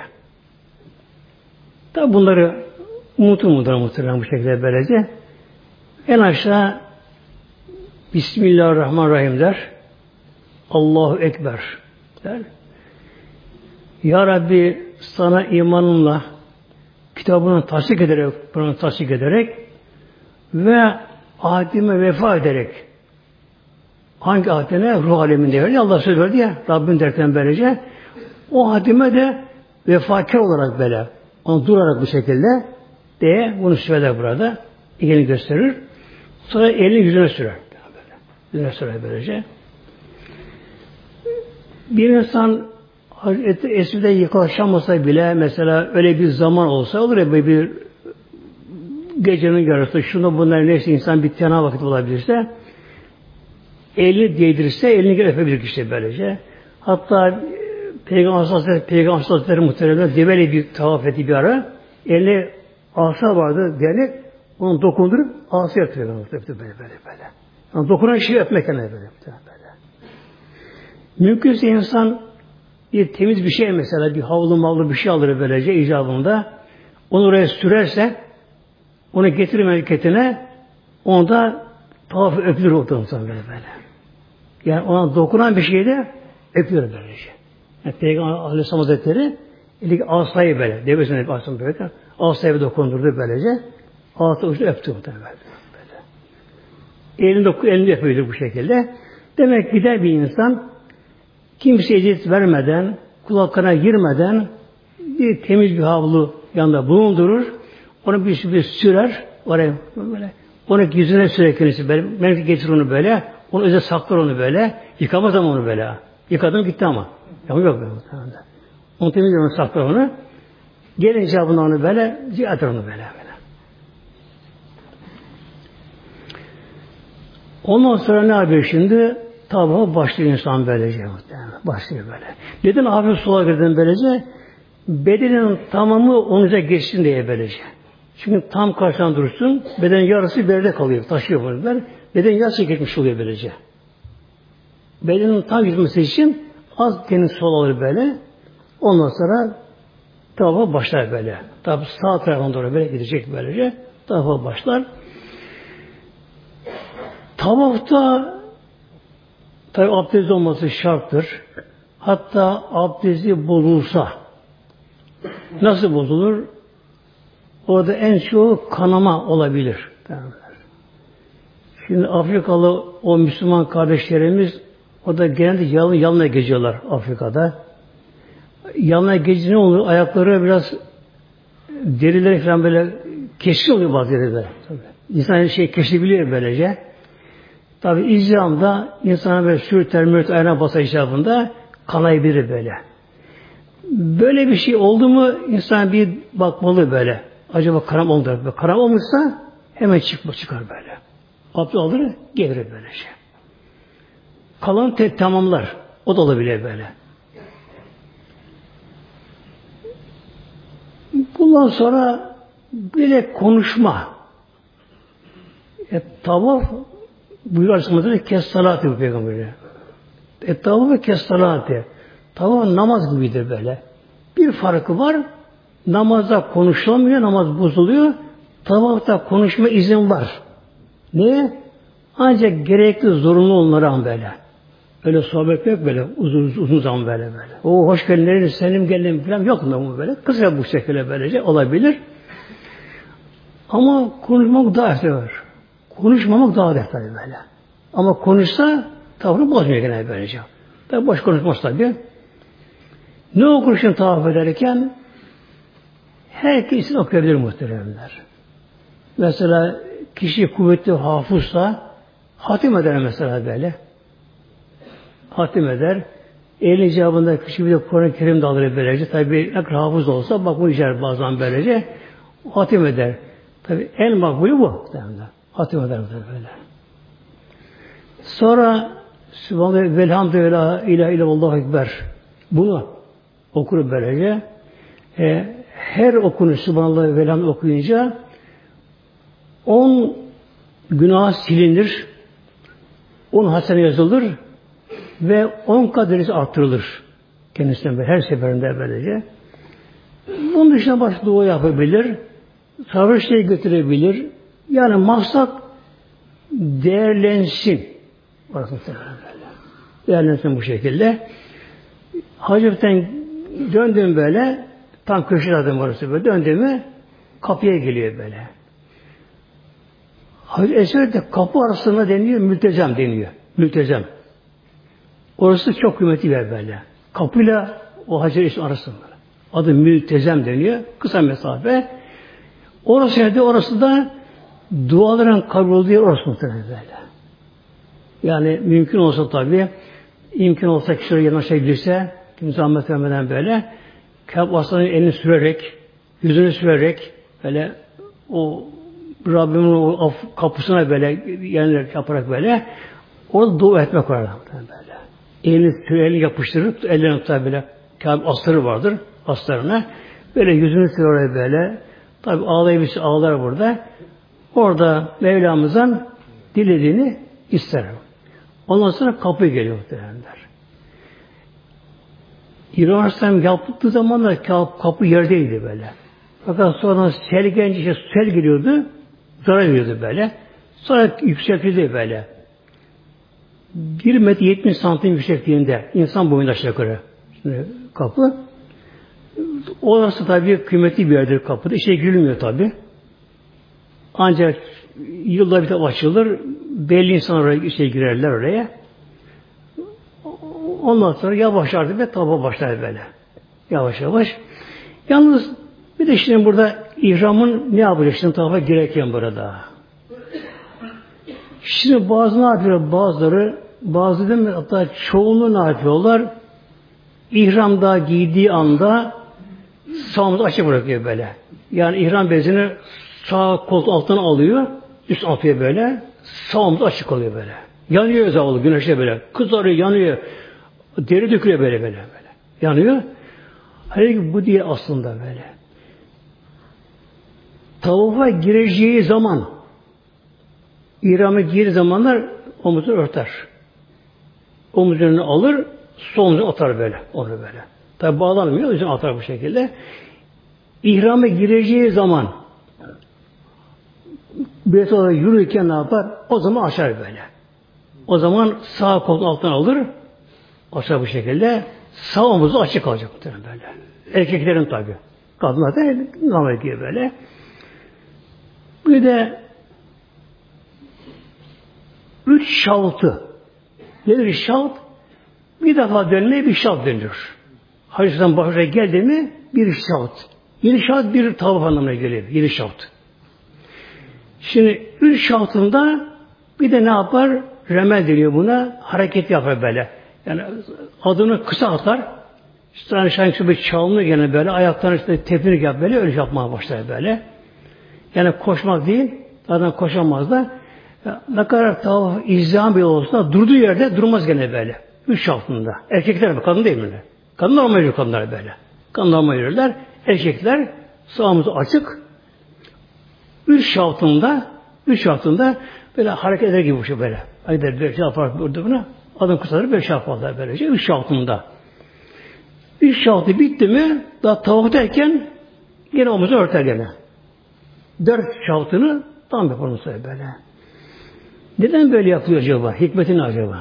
Tabi bunları muhtemelen bu şekilde böylece. En aşağı Bismillahirrahmanirrahim der. Allahu Ekber der. Ya Rabbi sana imanımla kitabını tasdik ederek ve ahdime vefa ederek, hangi ahdine? Ruh aleminde verdi. Allah söz verdi ya, Rabbim derken böylece, o ahdime de vefakar olarak böyle, onu durarak bu şekilde diye bunu söyler burada. Elini gösterir. Sonra elini yüzüne sürer. Böyle. Yüzüne sürer böylece. Bir insan eskiden yakalaşamasa bile mesela öyle bir zaman olsa olur ya bir gecenin yarısı şunu bunlar neyse insan bir tena vakit olabilirse elini değdirirse elini öpebilir işte böylece. Hatta Peygamber Hazretleri muhtemelen develi bir tavaf etti bir ara. Eline asa vardı dernek onu dokundurup asa yaptı böyle. Yani dokunan şeyi öpmek böyle. Mümkünse insan bir temiz bir şey mesela bir havlu mavlu bir şey alır böylece icabında onu oraya sürerse onu getirir memleketine onda tavaf öpülür ortamdan böyle. Yani ona dokunan bir şeyde öpüyor böylece. Yani Peygamber Aleyhisselam Hazretleri elindeki asayı böyle devresine asayı böyle asayı dokundurdu böylece asayı uçtu öptü böyle. Elini yapıyordu bu şekilde. Demek ki de bir insan kimseye eziyet vermeden, kulaklarına girmeden bir temiz bir havlu yanında bulundurur. Onu bir sürer. Oraya böyle. Onu yüzüne sürer kendisi böyle. Melek getirir onu böyle. Onu özel saklar onu böyle. Yıkamaz ama onu böyle. Yıkadım gitti ama. Ya yok böyle. Onu temiz onu saklar onu. Gelince onu böyle ziyaret onu böyle. Ondan sonra ne yapıyor şimdi? Tabi başlıyor insan böylece. Başlıyor böyle. Neden hafif sola girdim böylece? Bedenin tamamı onun üzerine geçsin diye böylece. Çünkü tam karşıdan durursun, bedenin yarısı beride kalıyor, taşıyor bunlar. Beden yarısı geçmiş oluyor böylece. Bedenin tam gitmesi için az kendini sol alır böyle. Ondan sonra tavafa başlar böyle. Tabi sağ tarafına doğru böyle gidecek böylece. Tavafa başlar. Tavafta tabi abdest olması şarttır. Hatta abdesti bozulsa Nasıl bozulur? Orada en çoğu kanama olabilir. Şimdi Afrikalı o Müslüman kardeşlerimiz o da genelde yalına geziyorlar Afrika'da. Yalına gezince ne oluyor? Ayakları biraz derileri falan böyle keşif oluyor bazı yerlerde. İnsan keşebiliyor böylece. Tabi İslam'da insana böyle sürter mürter ayağına basa icabında kanayabilir böyle. Böyle bir şey oldu mu insan bir bakmalı böyle. Acaba kanam oldu mu? Kanam olmuşsa hemen çıkar böyle. Abdest alır, gelir böylece. Kalan tamamlar. O da olabilir böyle. Bundan sonra bir de konuşma. Tavaf buyuruyor Aleyhisselatü kes salatı bu peygamberi. Tavaf ve kes salatı. Tavaf namaz gibidir böyle. Bir farkı var. Namazda konuşulamıyor, namaz bozuluyor. Tavafta konuşma izin var. Niye? Ancak gerekli, zorunlu onlara böyle. Öyle sohbet yok böyle, uzun zaman böyle. O hoş geldin, senin geldin falan yok mu böyle? Kısa bu şekilde böylece olabilir. Ama konuşmak daha eftal. Konuşmamak daha eftal böyle. Ama konuşsa tavrını bozmuyor gene böylece. Tabi boş konuşmaz tabi. Ne okursun tavaf ederken herkesin okuyabilir muhteremler. Mesela kişi kuvvetli hafızsa hatim eder mesela böyle. Hatim eder. Elin icabında kişi bir de Kur'an-ı Kerim de alır böylece. Tabi ne kadar hafız olsa bak bu icabı bazen böylece hatim eder. Tabi en makbulü bu. Hatim eder böyle. Sonra Sübhanallah velhamdülillah ilahe illallah ekber. Bunu okur böylece. Her okunuş Sübhanallah velhamdülillah okuyunca 10 günah silinir. 10 hasene yazılır ve 10 kat derecesi artırılır. Kendisinden böyle, her seferinde böylece. Bunun dışında başka dua yapabilir. Sarhoş şey götürebilir. Yani maksat değerlensin. Değerlensin bu şekilde. Haciften döndüm böyle, tam köşede adım orası böyle, döndüğümü kapıya geliyor böyle. Hacı Esved'de kapı arasında deniyor, mültezem deniyor. Mültezem. Orası çok kıymetli bir yer böyle. Kapıyla o Hacı Esved arasında. Adı mültezem deniyor. Kısa mesafe. Orası da duaların kabul olduğu yer orası muhtemelen böyle. Yani mümkün olsa tabii, imkan olsa kişi oraya yanaşabilirse, kimse zahmet vermeden böyle, Kâb Aslan'ın elini sürerek, yüzünü sürerek, böyle o Rabbimin o kapısına böyle yenilerek yaparak böyle, orada dua etmek var böyle. Elini yapıştırıp, ellerini tutar böyle, Kâb asları vardır, aslarına, böyle yüzünü sürerek böyle, tabi ağlayabilirse ağlar burada, orada Mevlamızdan dilediğini ister. Ondan sonra kapı geliyor muhtemelenler. İbrahim Aleyhisselam yaptığı zaman da kapı yerdeydi böyle. Fakat sonra sel gelince sel geliyordu, zarar veriyordu böyle. Sonra yükseltildi böyle. 1 metre 70 santim yüksekliğinde insan boyunda aşağı yukarı kapı. Orası tabii kıymetli bir yerdir kapıda. İşe girilmiyor tabii. Ancak yılda bir de açılır. Belli insanlar girerler oraya. Ondan sonra yavaş artık ve tava başlar böyle. Yavaş yavaş. Yalnız bir de şimdi burada ihramın ne yapacak şimdi tava girerken burada. Şimdi bazı ne yapıyor? Bazı değil mi? Hatta çoğunluğu ne yapıyorlar? İhramda giydiği anda sağımızı açık bırakıyor böyle. Yani ihram bezini sağ koltuğun altına alıyor. Üst atıyor böyle. Sağımızı açık oluyor böyle. Yanıyor zavallı güneşte böyle. Kızarıyor, yanıyor. Deri dökülüyor böyle. Yanıyor. Halbuki bu diye aslında böyle. Tavafa gireceği zaman İhram'a girdiği zamanlar omuzunu örter. Omuzunu alır, solunu atar böyle. Onu böyle. Tabi bağlanmıyor, o yüzden atar bu şekilde. İhram'a gireceği zaman bir olarak yürürken ne yapar? O zaman açar böyle. O zaman sağ kolun altına alır, açar bu şekilde. Sağ omuzu açık kalacak böyle. Erkeklerin tabi. Kadınlar da namaz giyiyor böyle. Bir de 3 şavtı. Nedir şavt? Bir defa dönmeye bir şavt dönüyor. Hacı'dan başına geldi mi bir şavt. Yeni şavt bir tavaf anlamına geliyor. Yeni şavt. Şimdi 3 şavtında bir de ne yapar? Remel deniyor buna. Hareket yapar böyle. Yani adını kısa atar. İşte sanki bir çalını gene böyle. Ayaklarını işte tepinir yap böyle. Öyle yapmaya başlar böyle. Yani koşmak değil. Zaten koşamaz da. Ne kadar tavaf izdiham bir olsa durduğu yerde durmaz gene böyle. 3 şavtında. Erkekler mi? Kadın değil mi? Kadınlar olma yürür kadınlar böyle. Kadınlar olma yürürler. Erkekler sağımızı açık. 3 şavtında böyle hareket eder gibi bu şey böyle. Haydi böyle şey yapar burada buna. Adım kısaları böyle şey yaparlar böylece. 3 şavtında. 3 şavtı bitti mi daha tavaf derken gene omuzu örter gene. 4 şavtını tam yapar mesela böyle. Neden böyle yapıyor acaba? Hikmeti ne acaba?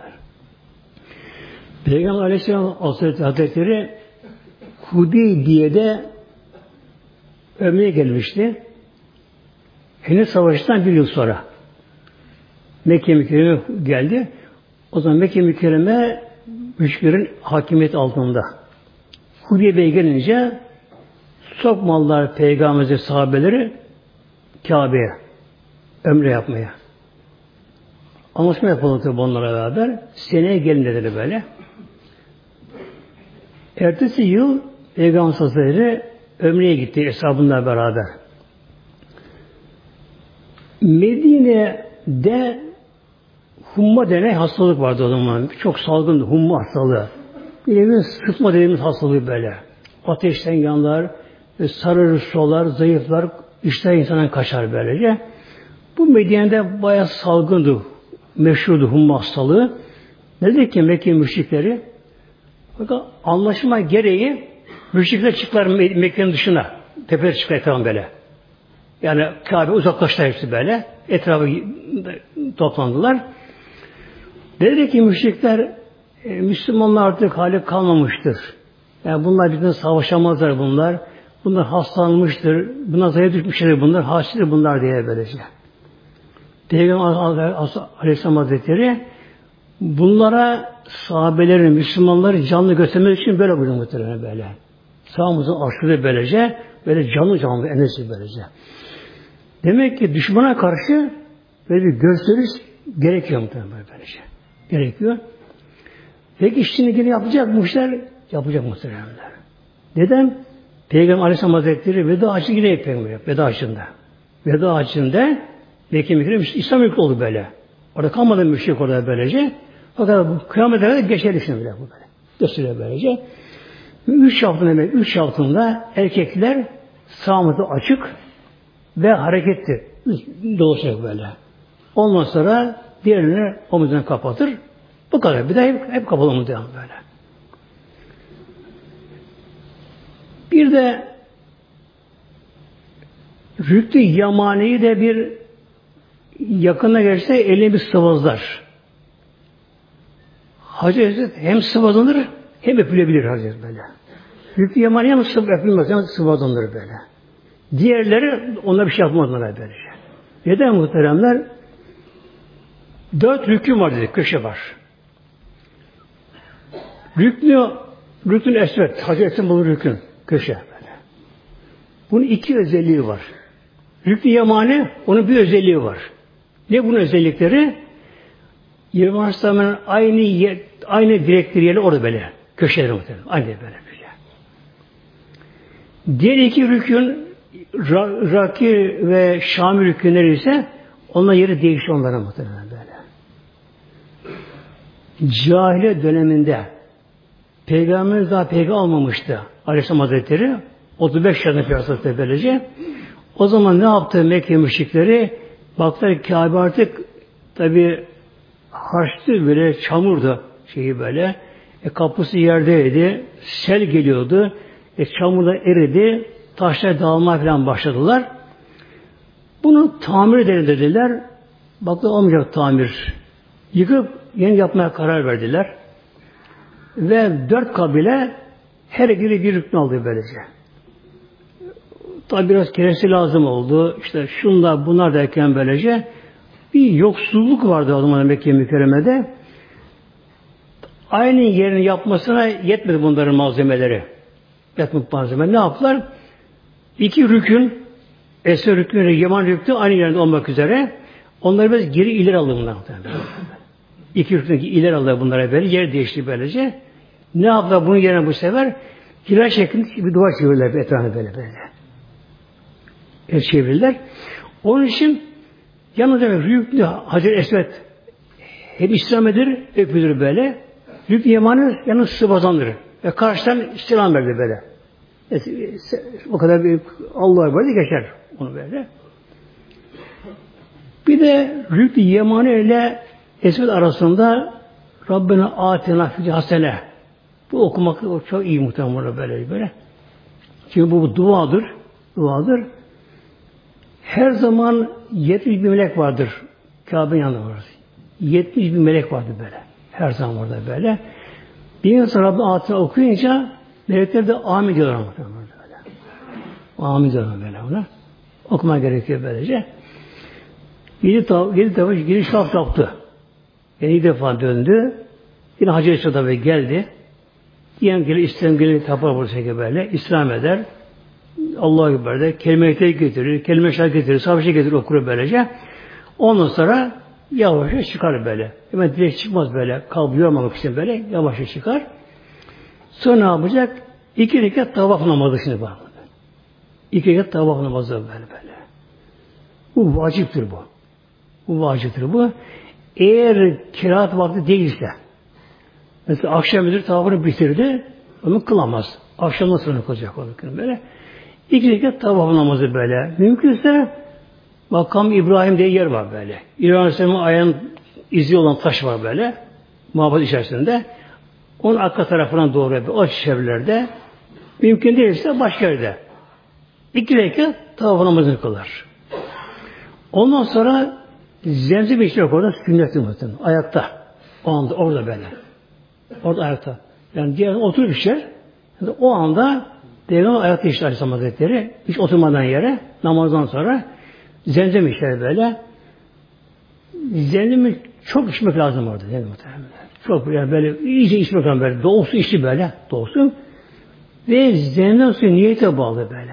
Peygamber Aleyhisselam Hazretleri Hudeybiye'de ömreye gelmişti. Henüz savaştan 1 yıl sonra Mekke-i Mükerreme geldi. O zaman Mekke-i Mükerreme müşriklerin hakimiyeti altında. Hudeybiye'ye gelince sokmalılar Peygamber'e sahabeleri Kabe'ye ömre yapmaya. Anlaşma yapıldı tabi onlara beraber. Seneye gelin dediler böyle. Ertesi yıl Peygamber Hazretleri ömreye gitti hesabınla beraber. Medine'de humma denen hastalık vardı o zaman. Çok salgındı humma hastalığı. Bir sıtma dediğimiz hastalığı böyle. Ateşten yanlar, sararır, solar, zayıflar, işler insandan kaçar böylece. Bu Medine'de bayağı salgındı. Meşhurdu humma hastalığı. Ne dedi ki Mekke müşrikleri? Fakat anlaşma gereği müşrikler çıktılar Mekke'nin dışına. Tepede çıktılar etrafı böyle. Yani Kabe uzaklaştı hepsi böyle. Etrafı toplandılar. Dedi ki müşrikler Müslümanlar artık hali kalmamıştır. Yani bunlar birbirine savaşamazlar bunlar. Bunlar hastalanmıştır. Bunlar zayıf düşmüşler bunlar. Hastadır bunlar diye böylece. Peygamber Aleyhisselam Hazretleri bunlara sahabelerin, Müslümanları canlı göstermek için böyle buyuruyor muhtemelen böyle. Sağımızın aşırı böylece, böyle canlı enerjisi böylece. Demek ki düşmana karşı böyle bir gösteriş gerekiyor muhtemelen böylece. Gerekiyor. Peki işini yine yapacak mı işler? Yapacak muhtemelen. Neden? Peygamber Aleyhisselam Hazretleri veda hacı yine yapıyor. Veda hacında. Veda hacında Mekke Mükerreme İslam ülke oldu böyle. Orada kalmadı müşrik orada böylece. Fakat kıyamete kadar geçer şimdi böyle. Gösteriyor böylece. 3 altında erkekler sağımızı açık ve hareketli. Dolaşacak böyle. Ondan sonra diğerini omuzunu kapatır. Bu kadar. Bir de hep kapalı muhtemelen böyle. Bir de Rükn-i Yamani'yi de bir yakına gelirse elini bir sıvazlar. Hazreti hem sıvazlanır hem öpülebilir Hazreti böyle. Rükn-i Yamani'ye mi öpülmez hem sıvazlanır böyle. Diğerleri ona bir şey yapmazlar böyle. Neden muhteremler? 4 rükün var dedik, köşe var. Rükn-i Esvet, Hazreti bu rükün, köşe böyle. Bunun 2 özelliği var. Rükn-i Yamani, onun bir özelliği var. Ne bunun özellikleri? 20 Aleyhisselam'ın aynı direkleri yeri orada böyle. Köşeleri muhtemelen. Aynı böyle. Diğer 2 rükün Raki ve Şami rükünleri ise onların yeri değişti onlara muhtemelen böyle. Cahiliye döneminde Peygamberimiz daha peygamber olmamıştı. Aleyhisselam Hazretleri 35 yaşında piyasasında böylece. O zaman ne yaptı Mekke müşrikleri? Baktılar Kabe artık tabi harçtı böyle çamurdu şeyi böyle. Kapısı yerdeydi. Sel geliyordu. Çamurda eridi. Taşlar dağılmaya falan başladılar. Bunu tamir edelim dediler. Baktılar olmayacak tamir. Yıkıp yeni yapmaya karar verdiler. Ve 4 kabile her biri bir rükün aldı böylece. Tabi biraz keresi lazım oldu. İşte şunlar bunlar derken böylece bir yoksulluk vardı o zaman Mekke mükerremede. Aynı yerini yapmasına yetmedi bunların malzemeleri. Yetmek malzeme. Ne yaptılar? İki rükün, Esra rükünü, Yaman rükünü aynı yerinde olmak üzere onları biraz geri ileri aldı bunlar. İki rükünü ileri aldı bunlara böyle. Yer değişti böylece. Ne yaptılar bunun yerine bu sefer? Hilal şeklinde bir duvar çevirdiler etrafına böyle. Çevirirler. Onun için yanında rükünü Hacer Esved hep İslamidir, öpülür böyle. Rükün Yaman'ı yanı sıvazandır. Ve karşıdan selam verdi böyle. O kadar büyük Allah'a böyle geçer onu böyle. Bir de Rükün Yaman'ı ile Esved arasında Rabbena atina fil hasene. Bu okumak çok iyi muhtemelen böyle. Çünkü bu duadır. Duadır. Her zaman 70 bin melek vardır. Kabe'nin yanında var. 70 bin melek vardır böyle. Her zaman orada böyle. Bir insan Rabbim altına okuyunca melekler de amin diyorlar muhtemelen böyle. Amin diyorlar böyle ona. Okuma gerekiyor böylece. 7 defa giriş yaptı. Yani 7 defa döndü. Yine Hacı Esved'e geldi. Diyelim ki İslam gelip tapar buraya böyle. İslam eder. Allah'a Ekber der. Kelime-i getirir. Kelime-i şahit getirir. Savaşa getirir. Okur böylece. Ondan sonra yavaşça çıkar böyle. Hemen direkt çıkmaz böyle. Kalbi yormamak için böyle. Yavaşça çıkar. Sonra ne yapacak? 2 rekat tavaf namazı şimdi var. 2 rekat tavaf namazı böyle. Bu vaciptir bu. Bu vaciptir bu. Eğer kiraat vakti değilse mesela akşam müdür tavafını bitirdi onu kılamaz. Akşamdan sonra kılacak onu böyle. 2 rekat tavaf namazı böyle. Mümkünse Makam İbrahim diye yer var böyle. İbrahim Aleyhisselam'ın ayağının izi olan taş var böyle. Mabet içerisinde. Onun arka tarafından doğru o çevrelerde. Mümkün değilse başka yerde. 2 rekat tavaf namazını kılar. Ondan sonra zemzem içmek orada sünnetli muhtemelen. Ayakta. O anda orada böyle. Orada ayakta. Yani diğer oturup içer. Yani o anda Peygamber ayakta içti Aleyhisselam Hazretleri. Hiç oturmadan yere namazdan sonra zemzem içer böyle. Zemzemi çok içmek lazım orada. Yani muhtemelen. Çok yani böyle iyice içmek lazım böyle. Doğusu içti böyle. Doğusu. Ve zemzem suyu niyete bağlı böyle.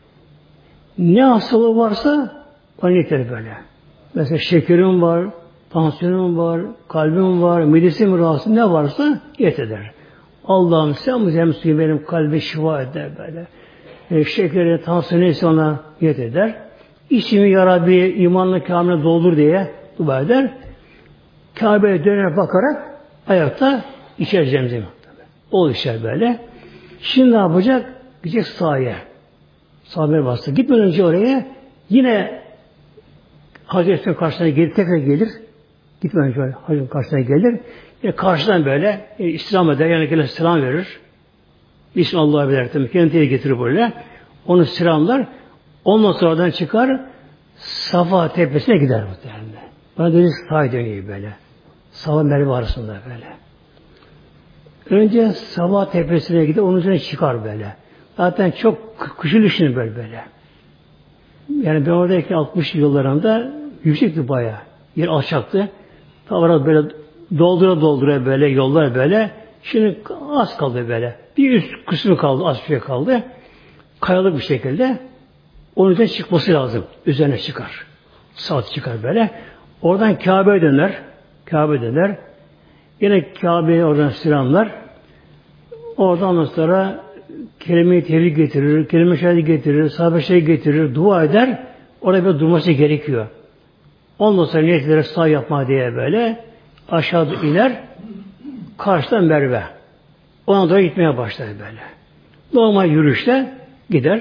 Ne hastalığı varsa o niyetleri böyle. Mesela şekerim var, tansiyonum var, kalbim var, midesim rahatsız ne varsa niyet eder. Allah'ım sen bu zemzem suyu benim kalbe şifa eder böyle. Şekeri, tansiyonu neyse ona niyet eder. İçimi ya Rabbi imanla kamile doldur diye dua eder. Kabe'ye döner bakarak ayakta içer zemzemi. O içer böyle. Şimdi ne yapacak? Gidecek sahaya. Sahabe bastı. Gitmeden önce oraya yine Hazreti karşısına gelir, tekrar gelir. Gitmeden önce Hazreti karşısına gelir. Yine karşıdan böyle İslam eder. Yani gelen selam verir. Bismillah'a belirtir. Kendini getirir böyle. Onu selamlar. Ondan sonradan çıkar. Safa tepesine gider muhtemelen. Bana dönüş sağa dönüyor böyle. Safa Merve arasında böyle. Önce Safa tepesine gider. Onun üzerine çıkar böyle. Zaten çok kuşun düşünün böyle. Yani ben oradaki 60 yıllarında yüksekti bayağı. Yer alçaktı. Tavara böyle doldura böyle yollar böyle. Şimdi az kaldı böyle. Bir üst kısmı kaldı, az bir şey kaldı. Kayalık bir şekilde. Onun üzerine çıkması lazım. Üzerine çıkar. Saat çıkar böyle. Oradan Kabe'ye döner. Yine Kabe'ye oradan selamlar. Oradan sonra kelime-i tevhid getirir, kelime-i şehadet getirir, sahabe şey getirir, dua eder. Orada bir durması gerekiyor. Ondan sonra niyetlere sağ yapma diye böyle aşağıda iner. Karşıdan Merve. Ona doğru gitmeye başlar böyle. Normal yürüyüşte gider.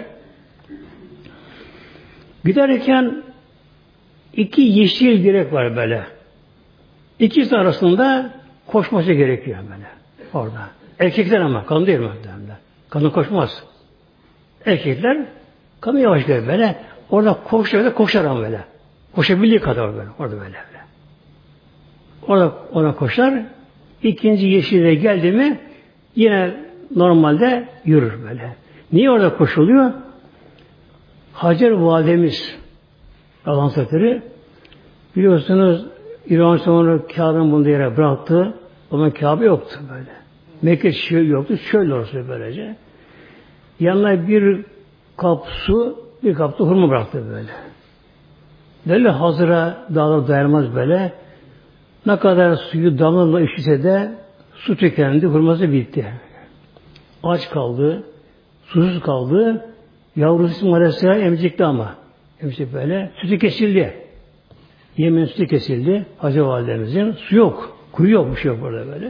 Giderken 2 yeşil direk var böyle. İkisi arasında koşması gerekiyor böyle. Orada. Erkekler ama kadın değil mi? Kadın koşmaz. Erkekler kadın yavaş gider böyle. Orada koşar ama böyle. Koşabildiği kadar böyle. Orada böyle. Orada ona koşar. İkinci yeşile geldi mi yine normalde yürür böyle. Niye orada koşuluyor? Hacer validemiz Allah Hazretleri biliyorsunuz İran sonra Kabe'nin bulunduğu yere bıraktı. O zaman Kabe yoktu böyle. Mekke şehir yoktu. Şöyle olsun böylece. Yanına bir kap su, bir kap da hurma bıraktı böyle. Böyle hazıra dağlar dayanmaz böyle. Ne kadar suyu damlalarla içse de su tükendi, hurması bitti. Aç kaldı, susuz kaldı. Yavrusu İsmail Aleyhisselam emcikti ama. Emcik böyle. Sütü kesildi. Yemeğin sütü kesildi. Hacı Validemizin. Su yok. Kuyu yok. Bir şey yok burada böyle.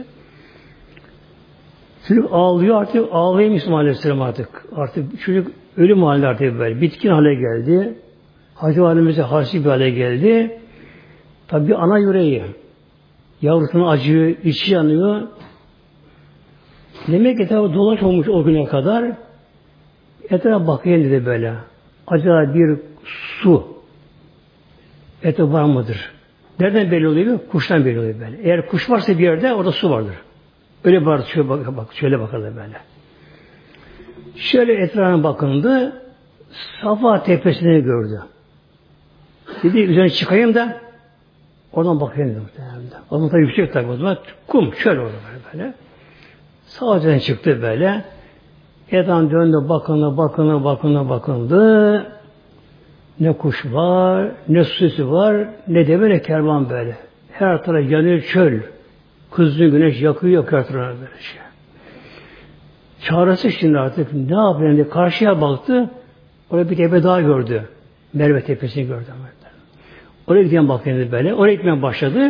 Çocuk ağlıyor artık. Ağlayayım İsmail Aleyhisselam artık. Artık çocuk ölüm halinde artık böyle. Bitkin hale geldi. Hacı Validemiz'e harçlı bir hale geldi. Tabi ana yüreği. Yavrusunun acıyor, içi yanıyor. Demek ki etrafı dolaş olmuş o güne kadar. Etrafa bakayım dedi böyle. Acaba bir su etrafı var mıdır? Nereden belli oluyor? Kuştan belli oluyor böyle. Eğer kuş varsa bir yerde orada su vardır. Öyle bağırdı, şöyle bakardı böyle. Şöyle etrafına bakındı. Safa tepesini gördü. Dedi üzerine çıkayım da oradan bakayım dedi. O zaman tabii yüksek tabii o zaman. Kum, şöyle oldu böyle. Sağ çıktı böyle. Edan döndü, bakındı. Ne kuş var, ne su sesi var, ne de böyle kervan böyle. Her taraf yanıyor çöl. Kızgın güneş yakıyor her tarafı böyle şey. Çağrısı şimdi artık ne yapayım diye karşıya baktı. Orada bir tepe daha gördü. Merve tepesini gördü. Oraya giden bakayım böyle. Oraya gitmeye başladı.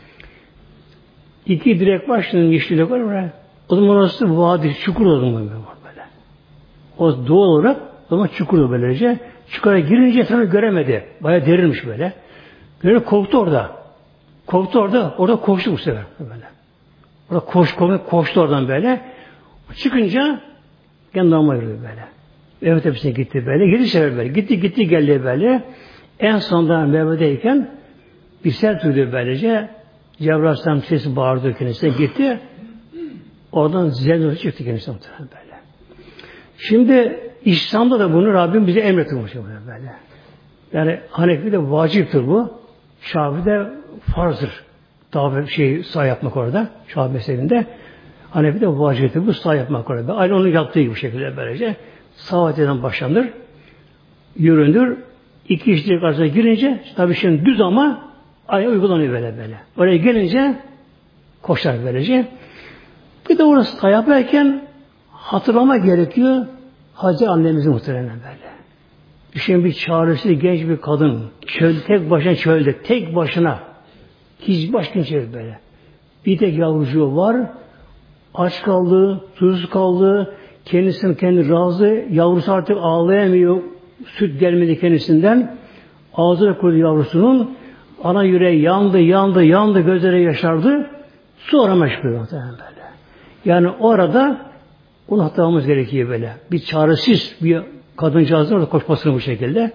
2 direk var şimdi yeşillik var oraya. O zaman orası vadi, çukur o zaman böyle. O doğal olarak o zaman çukurdu böylece. Çukura girince tabii göremedi. Bayağı derinmiş böyle. Görünce korktu orada. Orada koştu bu sefer böyle. Orada koştu oradan böyle. Çıkınca kendi damla yürüdü böyle. Merve tepesine gitti böyle. 7 sefer böyle. Gitti geldi böyle. En sonunda Merve'deyken bir ses duydu böylece. Cebrail Aleyhisselam sesi bağırdı kendisine gitti. Oradan zevk çıktı kendisine böyle. Şimdi İslam'da da bunu Rabbim bize emretmiş böyle. Yani Hanefi'de vaciptir bu. Şafii'de farzdır. Daha sağ yapmak orada. Şafii mezhebinde. Hanefi'de vaciptir bu sağ yapmak orada. Aynı onun yaptığı gibi şekilde böylece. Sağ eteden başlanır. Yürünür. 2 işçilik arasına girince tabii şimdi düz ama ayağı uygulanıyor böyle. Oraya gelince koşar böylece. Bir de orası sağ yaparken hatırlama gerekiyor. Hacı annemizi muhtemelen böyle. Düşün bir çaresiz genç bir kadın. Tek başına çölde. Tek başına. Hiç başka şey böyle. Bir tek yavrucuğu var. Aç kaldı. Susuz kaldı. Kendisinin kendi razı. Yavrusu artık ağlayamıyor. Süt gelmedi kendisinden. Ağzına koydu yavrusunun. Ana yüreği yandı. Gözleri yaşardı. Su arama çıkıyor muhtemelen böyle. Yani orada onu hatırlamamız gerekiyor böyle. Bir çaresiz bir kadıncağızın orada koşmasını bu şekilde.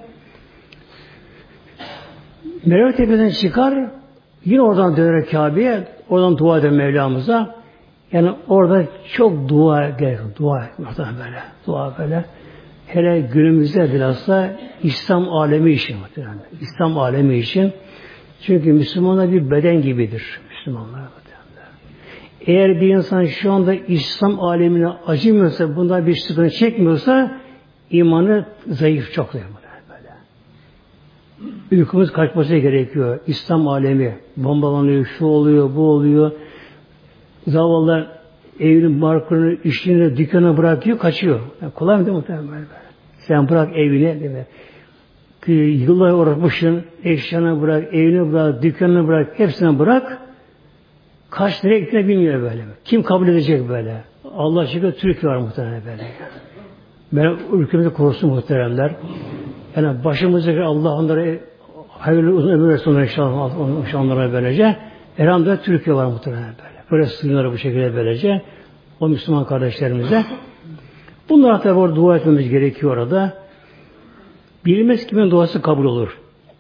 Merve tepeden çıkar, yine oradan döner Kabe'ye, oradan dua eder Mevlamıza. Yani orada çok dua gerekiyor. Dua böyle. Hele günümüzde bilhassa İslam alemi için. İslam alemi için. Çünkü Müslümanlar bir beden gibidir. Müslümanlar. Eğer bir insan şu anda İslam alemine acımıyorsa, bundan bir sıkıntı çekmiyorsa imanı zayıf, çok zayıf böyle. Uykumuz kaçması gerekiyor. İslam alemi bombalanıyor, şu oluyor, bu oluyor. Zavallılar evinin barkını, işini, dükkanı bırakıyor, kaçıyor. Yani kolay mı değil mi? Sen bırak evini, değil mi? Yıllar uğraşmışsın, eşyanı bırak, evini bırak, dükkanını bırak, hepsini bırak. Kaç nereye gittiğini bilmiyor böyle. Kim kabul edecek böyle? Allah aşkına Türkiye var muhtemelen böyle. Ben ülkemizi korusun muhteremler. Yani başımızdaki Allah onlara hayırlı uzun ömür versin inşallah onlara böylece. Elhamdülillah Türkiye var muhtemelen böyle. Böyle sınırları bu şekilde böylece. O Müslüman kardeşlerimize. Bunlara tabi orada dua etmemiz gerekiyor orada. Bilmez kimin duası kabul olur.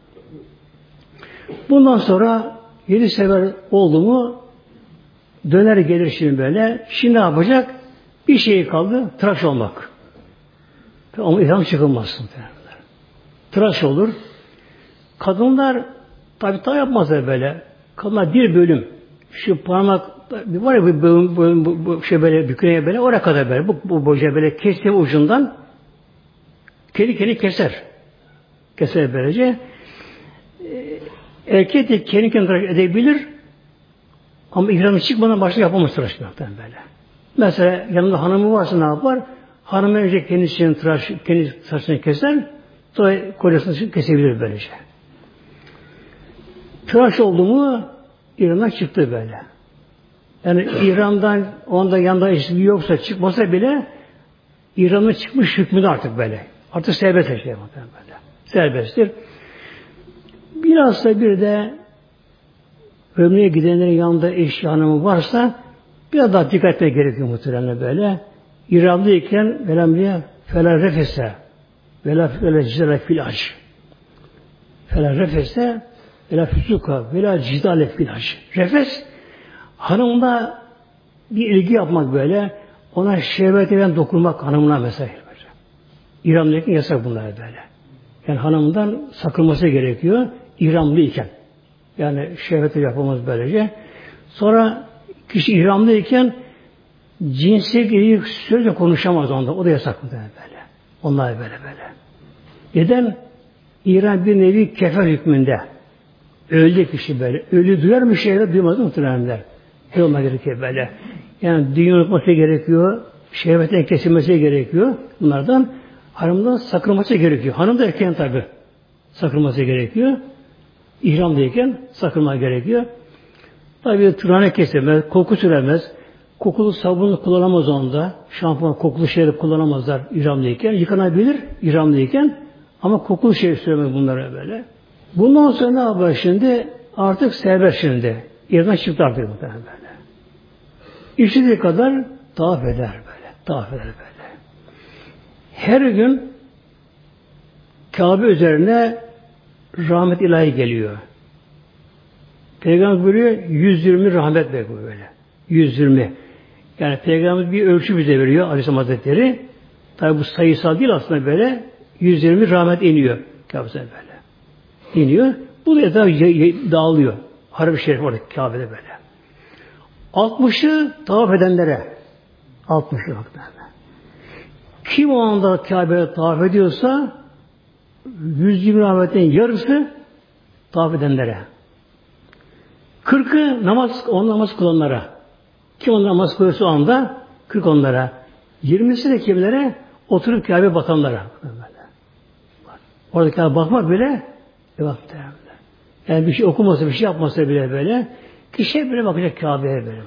Bundan sonra 7 sefer oldu mu döner gelir şimdi böyle. Şimdi ne yapacak? Bir şey kaldı. Tıraş olmak. Ama ihram çıkılmaz. tıraş olur. Kadınlar tabi yapmazlar böyle. Kadınlar bir bölüm. Şu parmak var ya bu şey böyle büküleye böyle oraya kadar böyle bu boca böyle kestiği ucundan kendi keser. Keser böylece. Erkek de kendi tıraş edebilir ama ihramı çıkmadan başta yapamaz tıraş böyle. Mesela yanında hanımı varsa ne yapar? Hanım önce kendi tıraşını keser, sonra kocasını kesebilir böylece. Tıraş oldu mu İhram'dan çıktı böyle. Yani İhram'dan onda yanında eşliği yoksa çıkmasa bile İhram'dan çıkmış hükmünde artık böyle. Artık serbest şey böyle. Serbesttir. Biraz da bir de ömreye gidenlerin yanında eşi hanımı varsa biraz daha dikkat etmeye gerekiyor muhtemelen böyle. İhramdayken velamliye feler refese vela cidale fil ac. Feler refese vela füsuka vela cidale fil ac. Refes hanımla bir ilgi yapmak böyle. Ona şehvetiyle dokunmak hanımına mesela. İhramdayken yasak bunlar böyle. Yani hanımdan sakınması gerekiyor. İhramlıyken. Yani şehveti yapamaz böylece. Sonra kişi ihramlıyken cinsiyet ilgili sözle konuşamaz onda. O da yasak mı böyle. Onlar böyle. Neden? İhram bir nevi kefer hükmünde. Öldü kişi böyle. Ölü duyar mı şeyler duymaz muhtemelenler. Ne olmak gerekiyor böyle. Yani dünya unutması gerekiyor. Şehvetten kesilmesi gerekiyor. Bunlardan hanımdan sakınması gerekiyor. Hanım da erkeğin tabi. Sakınması gerekiyor. İhramdayken sakınma gerekiyor. Tabi tırnak kesilmez, koku süremez. Kokulu sabunu kullanamaz onda. Şampuan, kokulu şeyleri kullanamazlar ihramdayken. Yıkanabilir ihramdayken ama kokulu şey süremez bunlara böyle. Bundan sonra ne yapar şimdi? Artık serbest şimdi. İhramdan çıktı artık muhtemelen böyle. İstediği kadar tavaf eder böyle. Tavaf eder böyle. Her gün Kabe üzerine rahmet ilahi geliyor. Peygamber buyuruyor 120 rahmet bekliyor böyle. 120. Yani Peygamber bir ölçü bize veriyor Aleyhisselam Hazretleri. Tabi bu sayısal değil aslında böyle. 120 rahmet iniyor. Kabe'de böyle. İniyor. Bu da dağılıyor. Harbi Şerif orada Kabe'de böyle. 60'ı tavaf edenlere. 60'ı bak. Kim o anda Kabe'ye tavaf ediyorsa 120 rahmetin yarısı tavaf edenlere. 40'ı namaz kılanlara. Kim on namaz kılıyorsa o anda 40 onlara. 20'si de kimlere? Oturup Kabe'ye bakanlara. Orada Kabe'ye bakmak bile yani bir şey okumasa, bir şey yapmasa bile böyle kişi bile bakacak Kabe'ye böyle.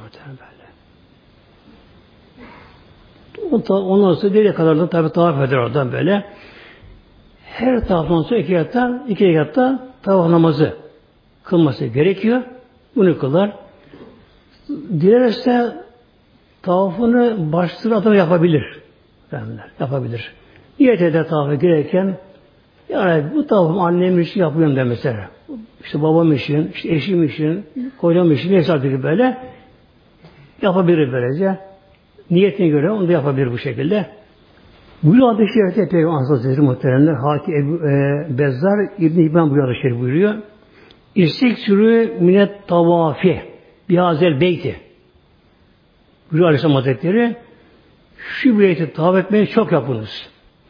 Ondan sonra deliye kadar da tabi tavaf eder oradan böyle. Her tavaftan sonra iki rekatta tavaf namazı kılması gerekiyor. Bunu kılar. Dilerse tavafını başsız adam yapabilir. Yapabilir. Niyet eder tavafa girerken yani bu tavafım annem için yapıyorum der mesela. İşte babam için, işte eşim için, kocam için neyse artık böyle yapabilir böylece. Niyetine göre onu da yapabilir bu şekilde. Bu hadis-i şerifte Peygamber Hazretleri muhteremler Bezzar İbn-i İbn bu şerif buyuruyor. İstiksürü minet tavafi bihazel beyti. Buyuruyor Aleyhisselam Hazretleri şu beyti tavaf etmeyi çok yapınız.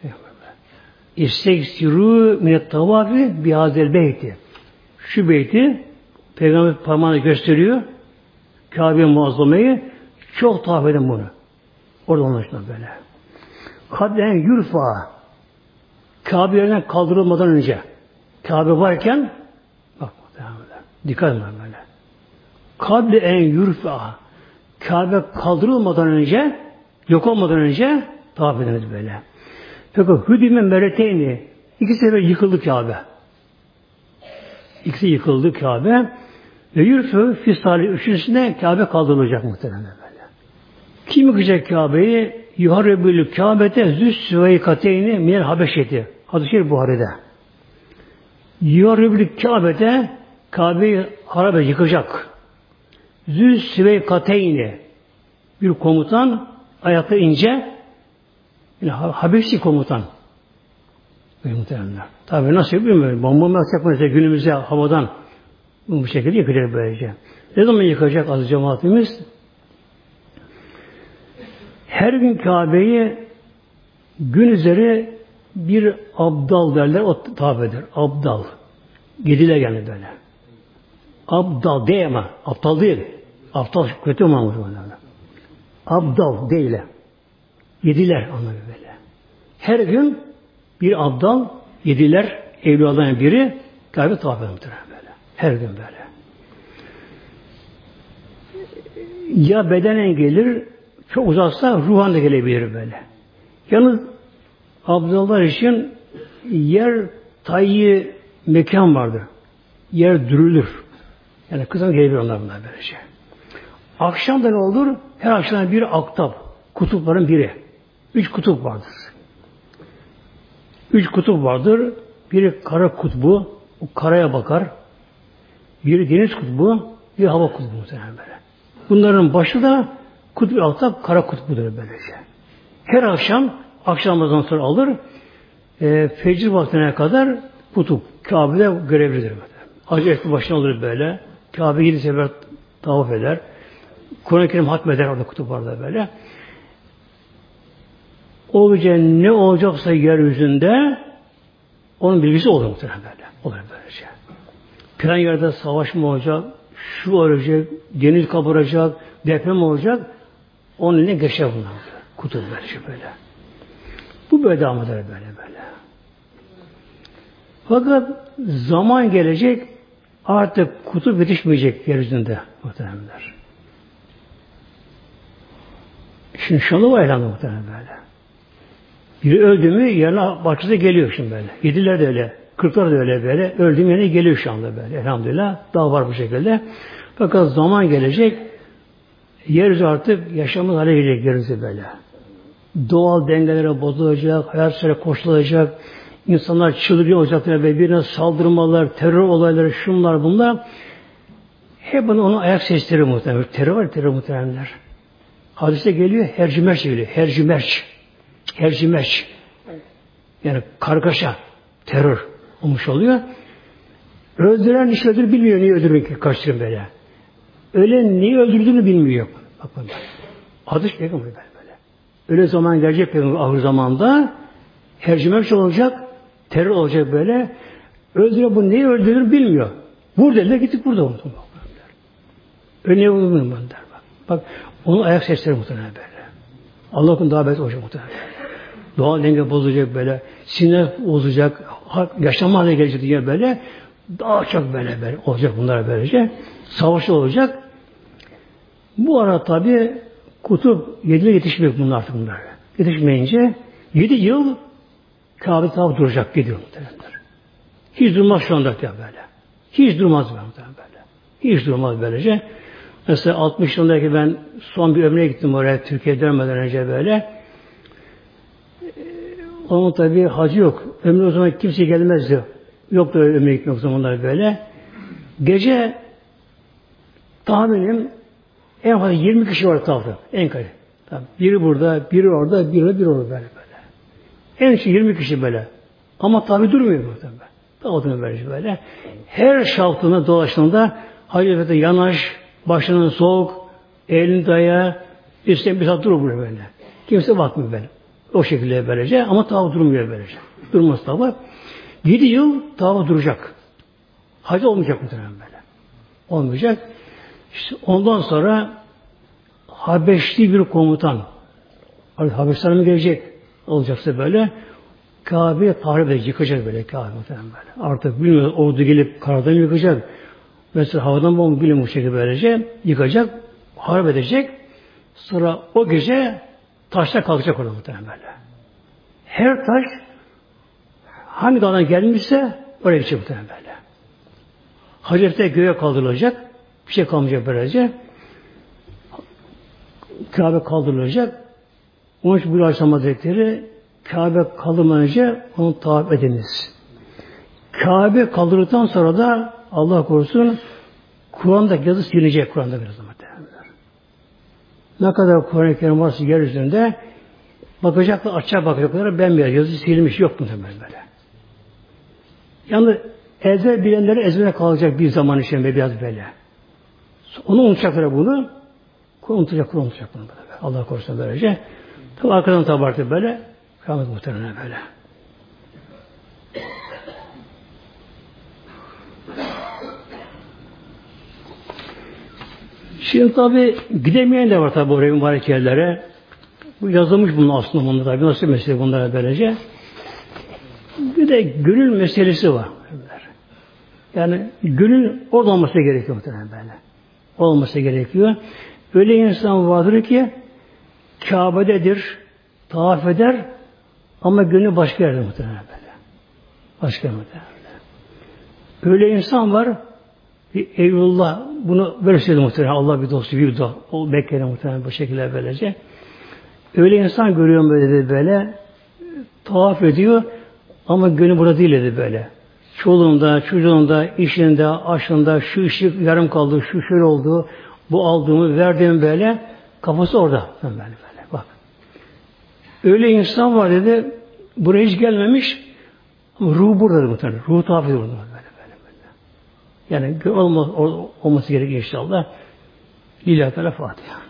İstiksürü minet tavafi bihazel beyti. Şu beyti Peygamber parmağını gösteriyor. Kabe-i Muazzama'yı çok tavaf edin bunu. Orada anlaşılan böyle. Kadlen yurfa Kabe'lerden kaldırılmadan önce Kabe varken bak dikkat edin böyle. Kadlen yurfa Kabe kaldırılmadan önce yok olmadan önce tavaf ediniz böyle. Peki hüdime mereteyni iki sefer yıkıldı Kabe. İkisi yıkıldı Kabe ve yurfa fisali üçüncüsünde Kabe kaldırılacak muhtemelen böyle. Kim yıkacak Kabe'yi? Yuharrebülü Kabe'te züs-süveyi kateyni minel habeşeti. Hadis-i Şerif Buhari'de. Yuharrebülü Kabe'yi harabe yıkacak. Züs-süveyi kateyni. Bir komutan ayakta ince yani Habeşi komutan. Muhtemelen. Tabi nasıl bilmiyorum. Bomba mı atacak mı? Günümüzde havadan bu şekilde yıkacak böylece. Ne zaman yıkacak aziz cemaatimiz? Her gün Kabe'yi gün üzeri bir abdal derler, o tabi eder. Abdal. Yediler yani böyle. Abdal değil ama. Aptal değil. Aptal kötü mamur. Abdal değil. Yediler onları böyle. Her gün bir abdal yediler. Evliyaların biri Kabe tavaf edilir böyle. Her gün böyle. Ya bedenen gelir, çok uzaksa ruhan da gelebilir böyle. Yalnız abdallar için yer tayyi mekan vardır. Yer dürülür. Yani kızım gelebilir onlar bunlar böylece. Akşam da ne olur? Her akşam bir aktap. Kutupların biri. 3 kutup vardır. 3 kutup vardır. Biri kara kutbu. O karaya bakar. Biri deniz kutbu. Bir hava kutbu muhtemelen böyle. Bunların başı da kutbu aktap kara kutbudur böylece. Her akşam namazından sonra alır. Fecr vaktine kadar kutup. Kabe'de görevlidir böyle. Hacı ekli başına alır böyle. Kabe 7 sefer tavaf eder. Kur'an-ı Kerim hatmeder orada kutuplarda böyle. O gece ne olacaksa yeryüzünde onun bilgisi olur muhtemelen böyle. Olur böylece. Plan yerde savaş mı olacak, şu olacak, deniz kabaracak, deprem olacak, onun eline geçer bunlar. Kutup böyle. Bu böyle devam eder böyle. Fakat zaman gelecek, artık kutup yetişmeyecek yeryüzünde muhtemelenler. Şimdi Şanlıurfa elhamdülillah muhtemelen böyle. Biri öldü mü yerine bahçede geliyor şimdi böyle. 7'ler de öyle. 40'lar da öyle böyle. Öldüğüm yerine geliyor şu anda böyle. Elhamdülillah. Daha var bu şekilde. Fakat zaman gelecek yeryüzü artık yaşamın hale gelecek yeryüzü böyle. Doğal dengelere bozulacak, hayat süre koşulacak, insanlar çıldırıyor olacaklar ve birine saldırmalar, terör olayları, şunlar bunlar. Hep onun ayak sesleri muhtemelen. Terör muhtemelenler. Hadiste geliyor, hercimerç geliyor. Hercimerç. Yani kargaşa, terör olmuş oluyor. Öldüren hiç öldürür bilmiyor niye öldürür kaçtırın böyle. Ölen niye öldürdüğünü bilmiyor. Bakın. Hadis peygamber böyle. Öyle zaman gelecek peygamber ahir zamanda hercimerç olacak, terör olacak böyle. Öldüren bu neyi öldürür bilmiyor. Vur dediler gittik burada onu. Öyle vurmuyor der bak. Bak onun ayak sesleri muhtemelen böyle. Allah'ın daha beter olacak muhtemelen. Doğal denge bozacak böyle. Sinir bozacak. Yaşlanma haline gelecek diye böyle. Daha çok böyle olacak bunlar böylece. Savaşı olacak. Bu ara tabi kutup 7'le yetişmiyor bunlar artık bunlar. Yetişmeyince 7 yıl Kabe tavaf duracak 7 yıl muhtemelen. Hiç durmaz şu anda böyle. Hiç durmaz böyle. Hiç durmaz böylece. Mesela 60 yılındaki ben son bir ömreye gittim oraya Türkiye'ye dönmeden önce böyle. Onun tabi hacı yok. Ömrü o zaman kimse gelmezdi. Yoktu öyle ömreye gitmek o zamanlar böyle. Gece tahminim en fazla 20 kişi var tavafta. En kare. Biri burada, biri orada, biri orada böyle. En şey 20 kişi böyle. Ama tabi durmuyor muhtemelen. Dağıtını böyle. Her şaftına dolaştığında Hacı Efendi yanaş, başının soğuk, elini daya, üstten bir saat durur böyle. Kimse bakmıyor böyle. O şekilde böylece ama tavaf durmuyor böylece. Durmaz tavaf. 7 yıl tavaf duracak. Hacı olmayacak muhtemelen böyle. Olmayacak. İşte ondan sonra Habeşli bir komutan Habeşistan'a mı gelecek? Olacaksa böyle Kabe'ye tahrip edecek, yıkacak böyle Kabe muhtemelen böyle. Artık bilmiyoruz ordu gelip karadan yıkacak. Mesela havadan bomba bilmiyor bu şekilde böylece yıkacak, harp edecek. Sonra o gece taşlar kalkacak orada muhtemelen böyle. Her taş hangi dağdan gelmişse oraya gidecek muhtemelen böyle. Hacet'te göğe kaldırılacak. Bir şey kalmayacak böylece. Kabe kaldırılacak. Onun için bu Aleyhisselam Hazretleri Kabe kaldırılınca onu tavaf ediniz. Kabe kaldırıldıktan sonra da Allah korusun Kur'an'daki yazı silinecek Kur'an'daki yazı. Ne kadar Kur'an-ı Kerim varsa yeryüzünde bakacaklar, açacak bakacaklar bembeyaz yazı silmiş yok mu böyle. Yani ezber bilenleri ezbere kalacak bir zaman içinde biraz böyle. Onu unutacaklar bunu. Unutacak bunu böyle. Allah korusun böylece. Tabi arkadan tabi artık böyle. Kıyamet muhtemelen böyle. Şimdi tabi gidemeyen de var tabi oraya mübarek yerlere. Bu yazılmış bunun aslında bunda tabi. Nasıl mesele bunlara böylece. Bir de gönül meselesi var. Yani gönül orada olması gerekiyor muhtemelen böyle. Olması gerekiyor. Öyle insan vardır ki Kabe'dedir, tavaf eder ama gönlü başka yerde muhtemelen böyle. Başka muhtemelen. Öyle insan var Eyvallah bunu böyle söyledi muhtemelen. Allah bir dostu, bir dost. O Mekke'de muhtemelen bu şekilde böylece. Öyle insan görüyorum böyle tavaf ediyor ama gönlü burada değil dedi böyle. Çoluğunda, çocuğunda, işinde, aşında, şu ışık yarım kaldı, şu şöyle oldu, bu aldığımı, verdiğim böyle, kafası orada. Böyle. Bak. Öyle insan var dedi, buraya hiç gelmemiş, ama ruh burada muhtemelen. Ruh tavaf ediyor burada. Böyle. Yani olması gerekiyor inşallah. Lillahi Teala Fatiha.